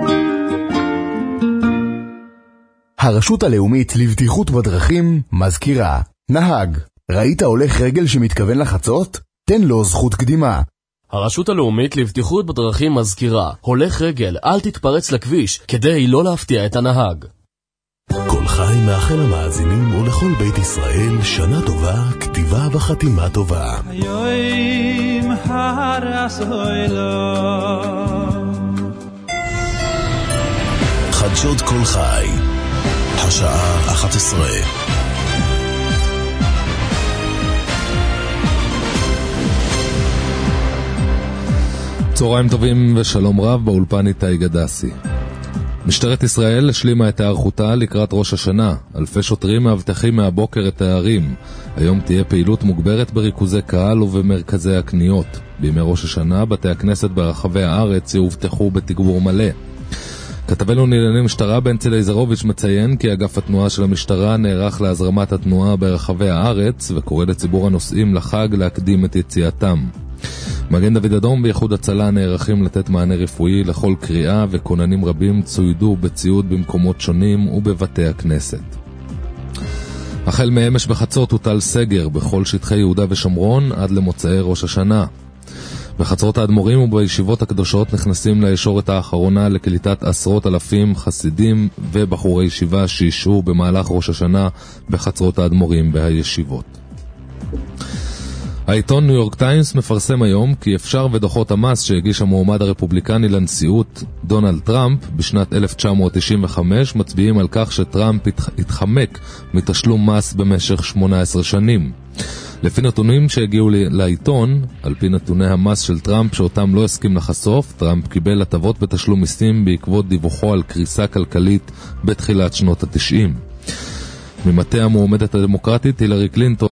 הרשות הלאומית לבטיחות בדרכים מזכירה. נהג, ראית הולך רגל שמתכוון לחצות? תן לו זכות קדימה. הרשות הלאומית לבטיחות בדרכים מזכירה. הולך רגל, אל תתפרץ לכביש כדי לא להפתיע את הנהג. כל חי מאחל המאזינים ולכל בית ישראל שנה טובה, כתיבה וחתימה טובה. היום הרס הוילו. חדשות כל חי, השעה אחת עשרה. צהריים טובים ושלום רב, באולפן איתי גדסי. משטרת ישראל השלימה את הערכותה לקראת ראש השנה. אלפי שוטרים מאבטחים מהבוקר את הערים. היום תהיה פעילות מוגברת בריכוזי קהל ובמרכזי הקניות. בימי ראש השנה בתי הכנסת ברחבי הארץ יאובטחו בתגבור מלא. כתבנו לענייני משטרה בנצי לייזרוביץ' מציין כי אגף התנועה של המשטרה נערך להזרמת התנועה ברחבי הארץ וקורא לציבור הנוסעים לחג להקדים את יציאתם. מגן דוד אדום ויחוד הצלה נערכים לתת מענה רפואי לכל קריאה, וכוננים רבים צוידו בציוד במקומות שונים ובבתי הכנסת. החל מאמש בחצות הוטל סגר בכל שטחי יהודה ושומרון עד למוצאי ראש השנה. בחצרות האדמו"רים ובישיבות הקדושות נכנסים לישורת האחרונה לקליטת עשרות אלפים חסידים ובחורי ישיבה שישהו במהלך ראש השנה בחצרות האדמו"רים והישיבות. העיתון ניו יורק טיימס מפרסם היום כי אפשר ודוחות המס שהגיש המועמד הרפובליקני לנשיאות דונלד טראמפ בשנת אלף תשע מאות תשעים וחמש מצביעים על כך שטראמפ התחמק מתשלום מס במשך שמונה עשרה שנים. לפי נתונים שהגיעו לעיתון, על פי נתוני המס של טראמפ שאותם לא הסכים לחשוף, טראמפ קיבל הטבות בתשלום מיסים בעקבות דיווחו על קריסה כלכלית בתחילת שנות ה-תשעים. ממטה המועמדת הדמוקרטית הילרי קלינטון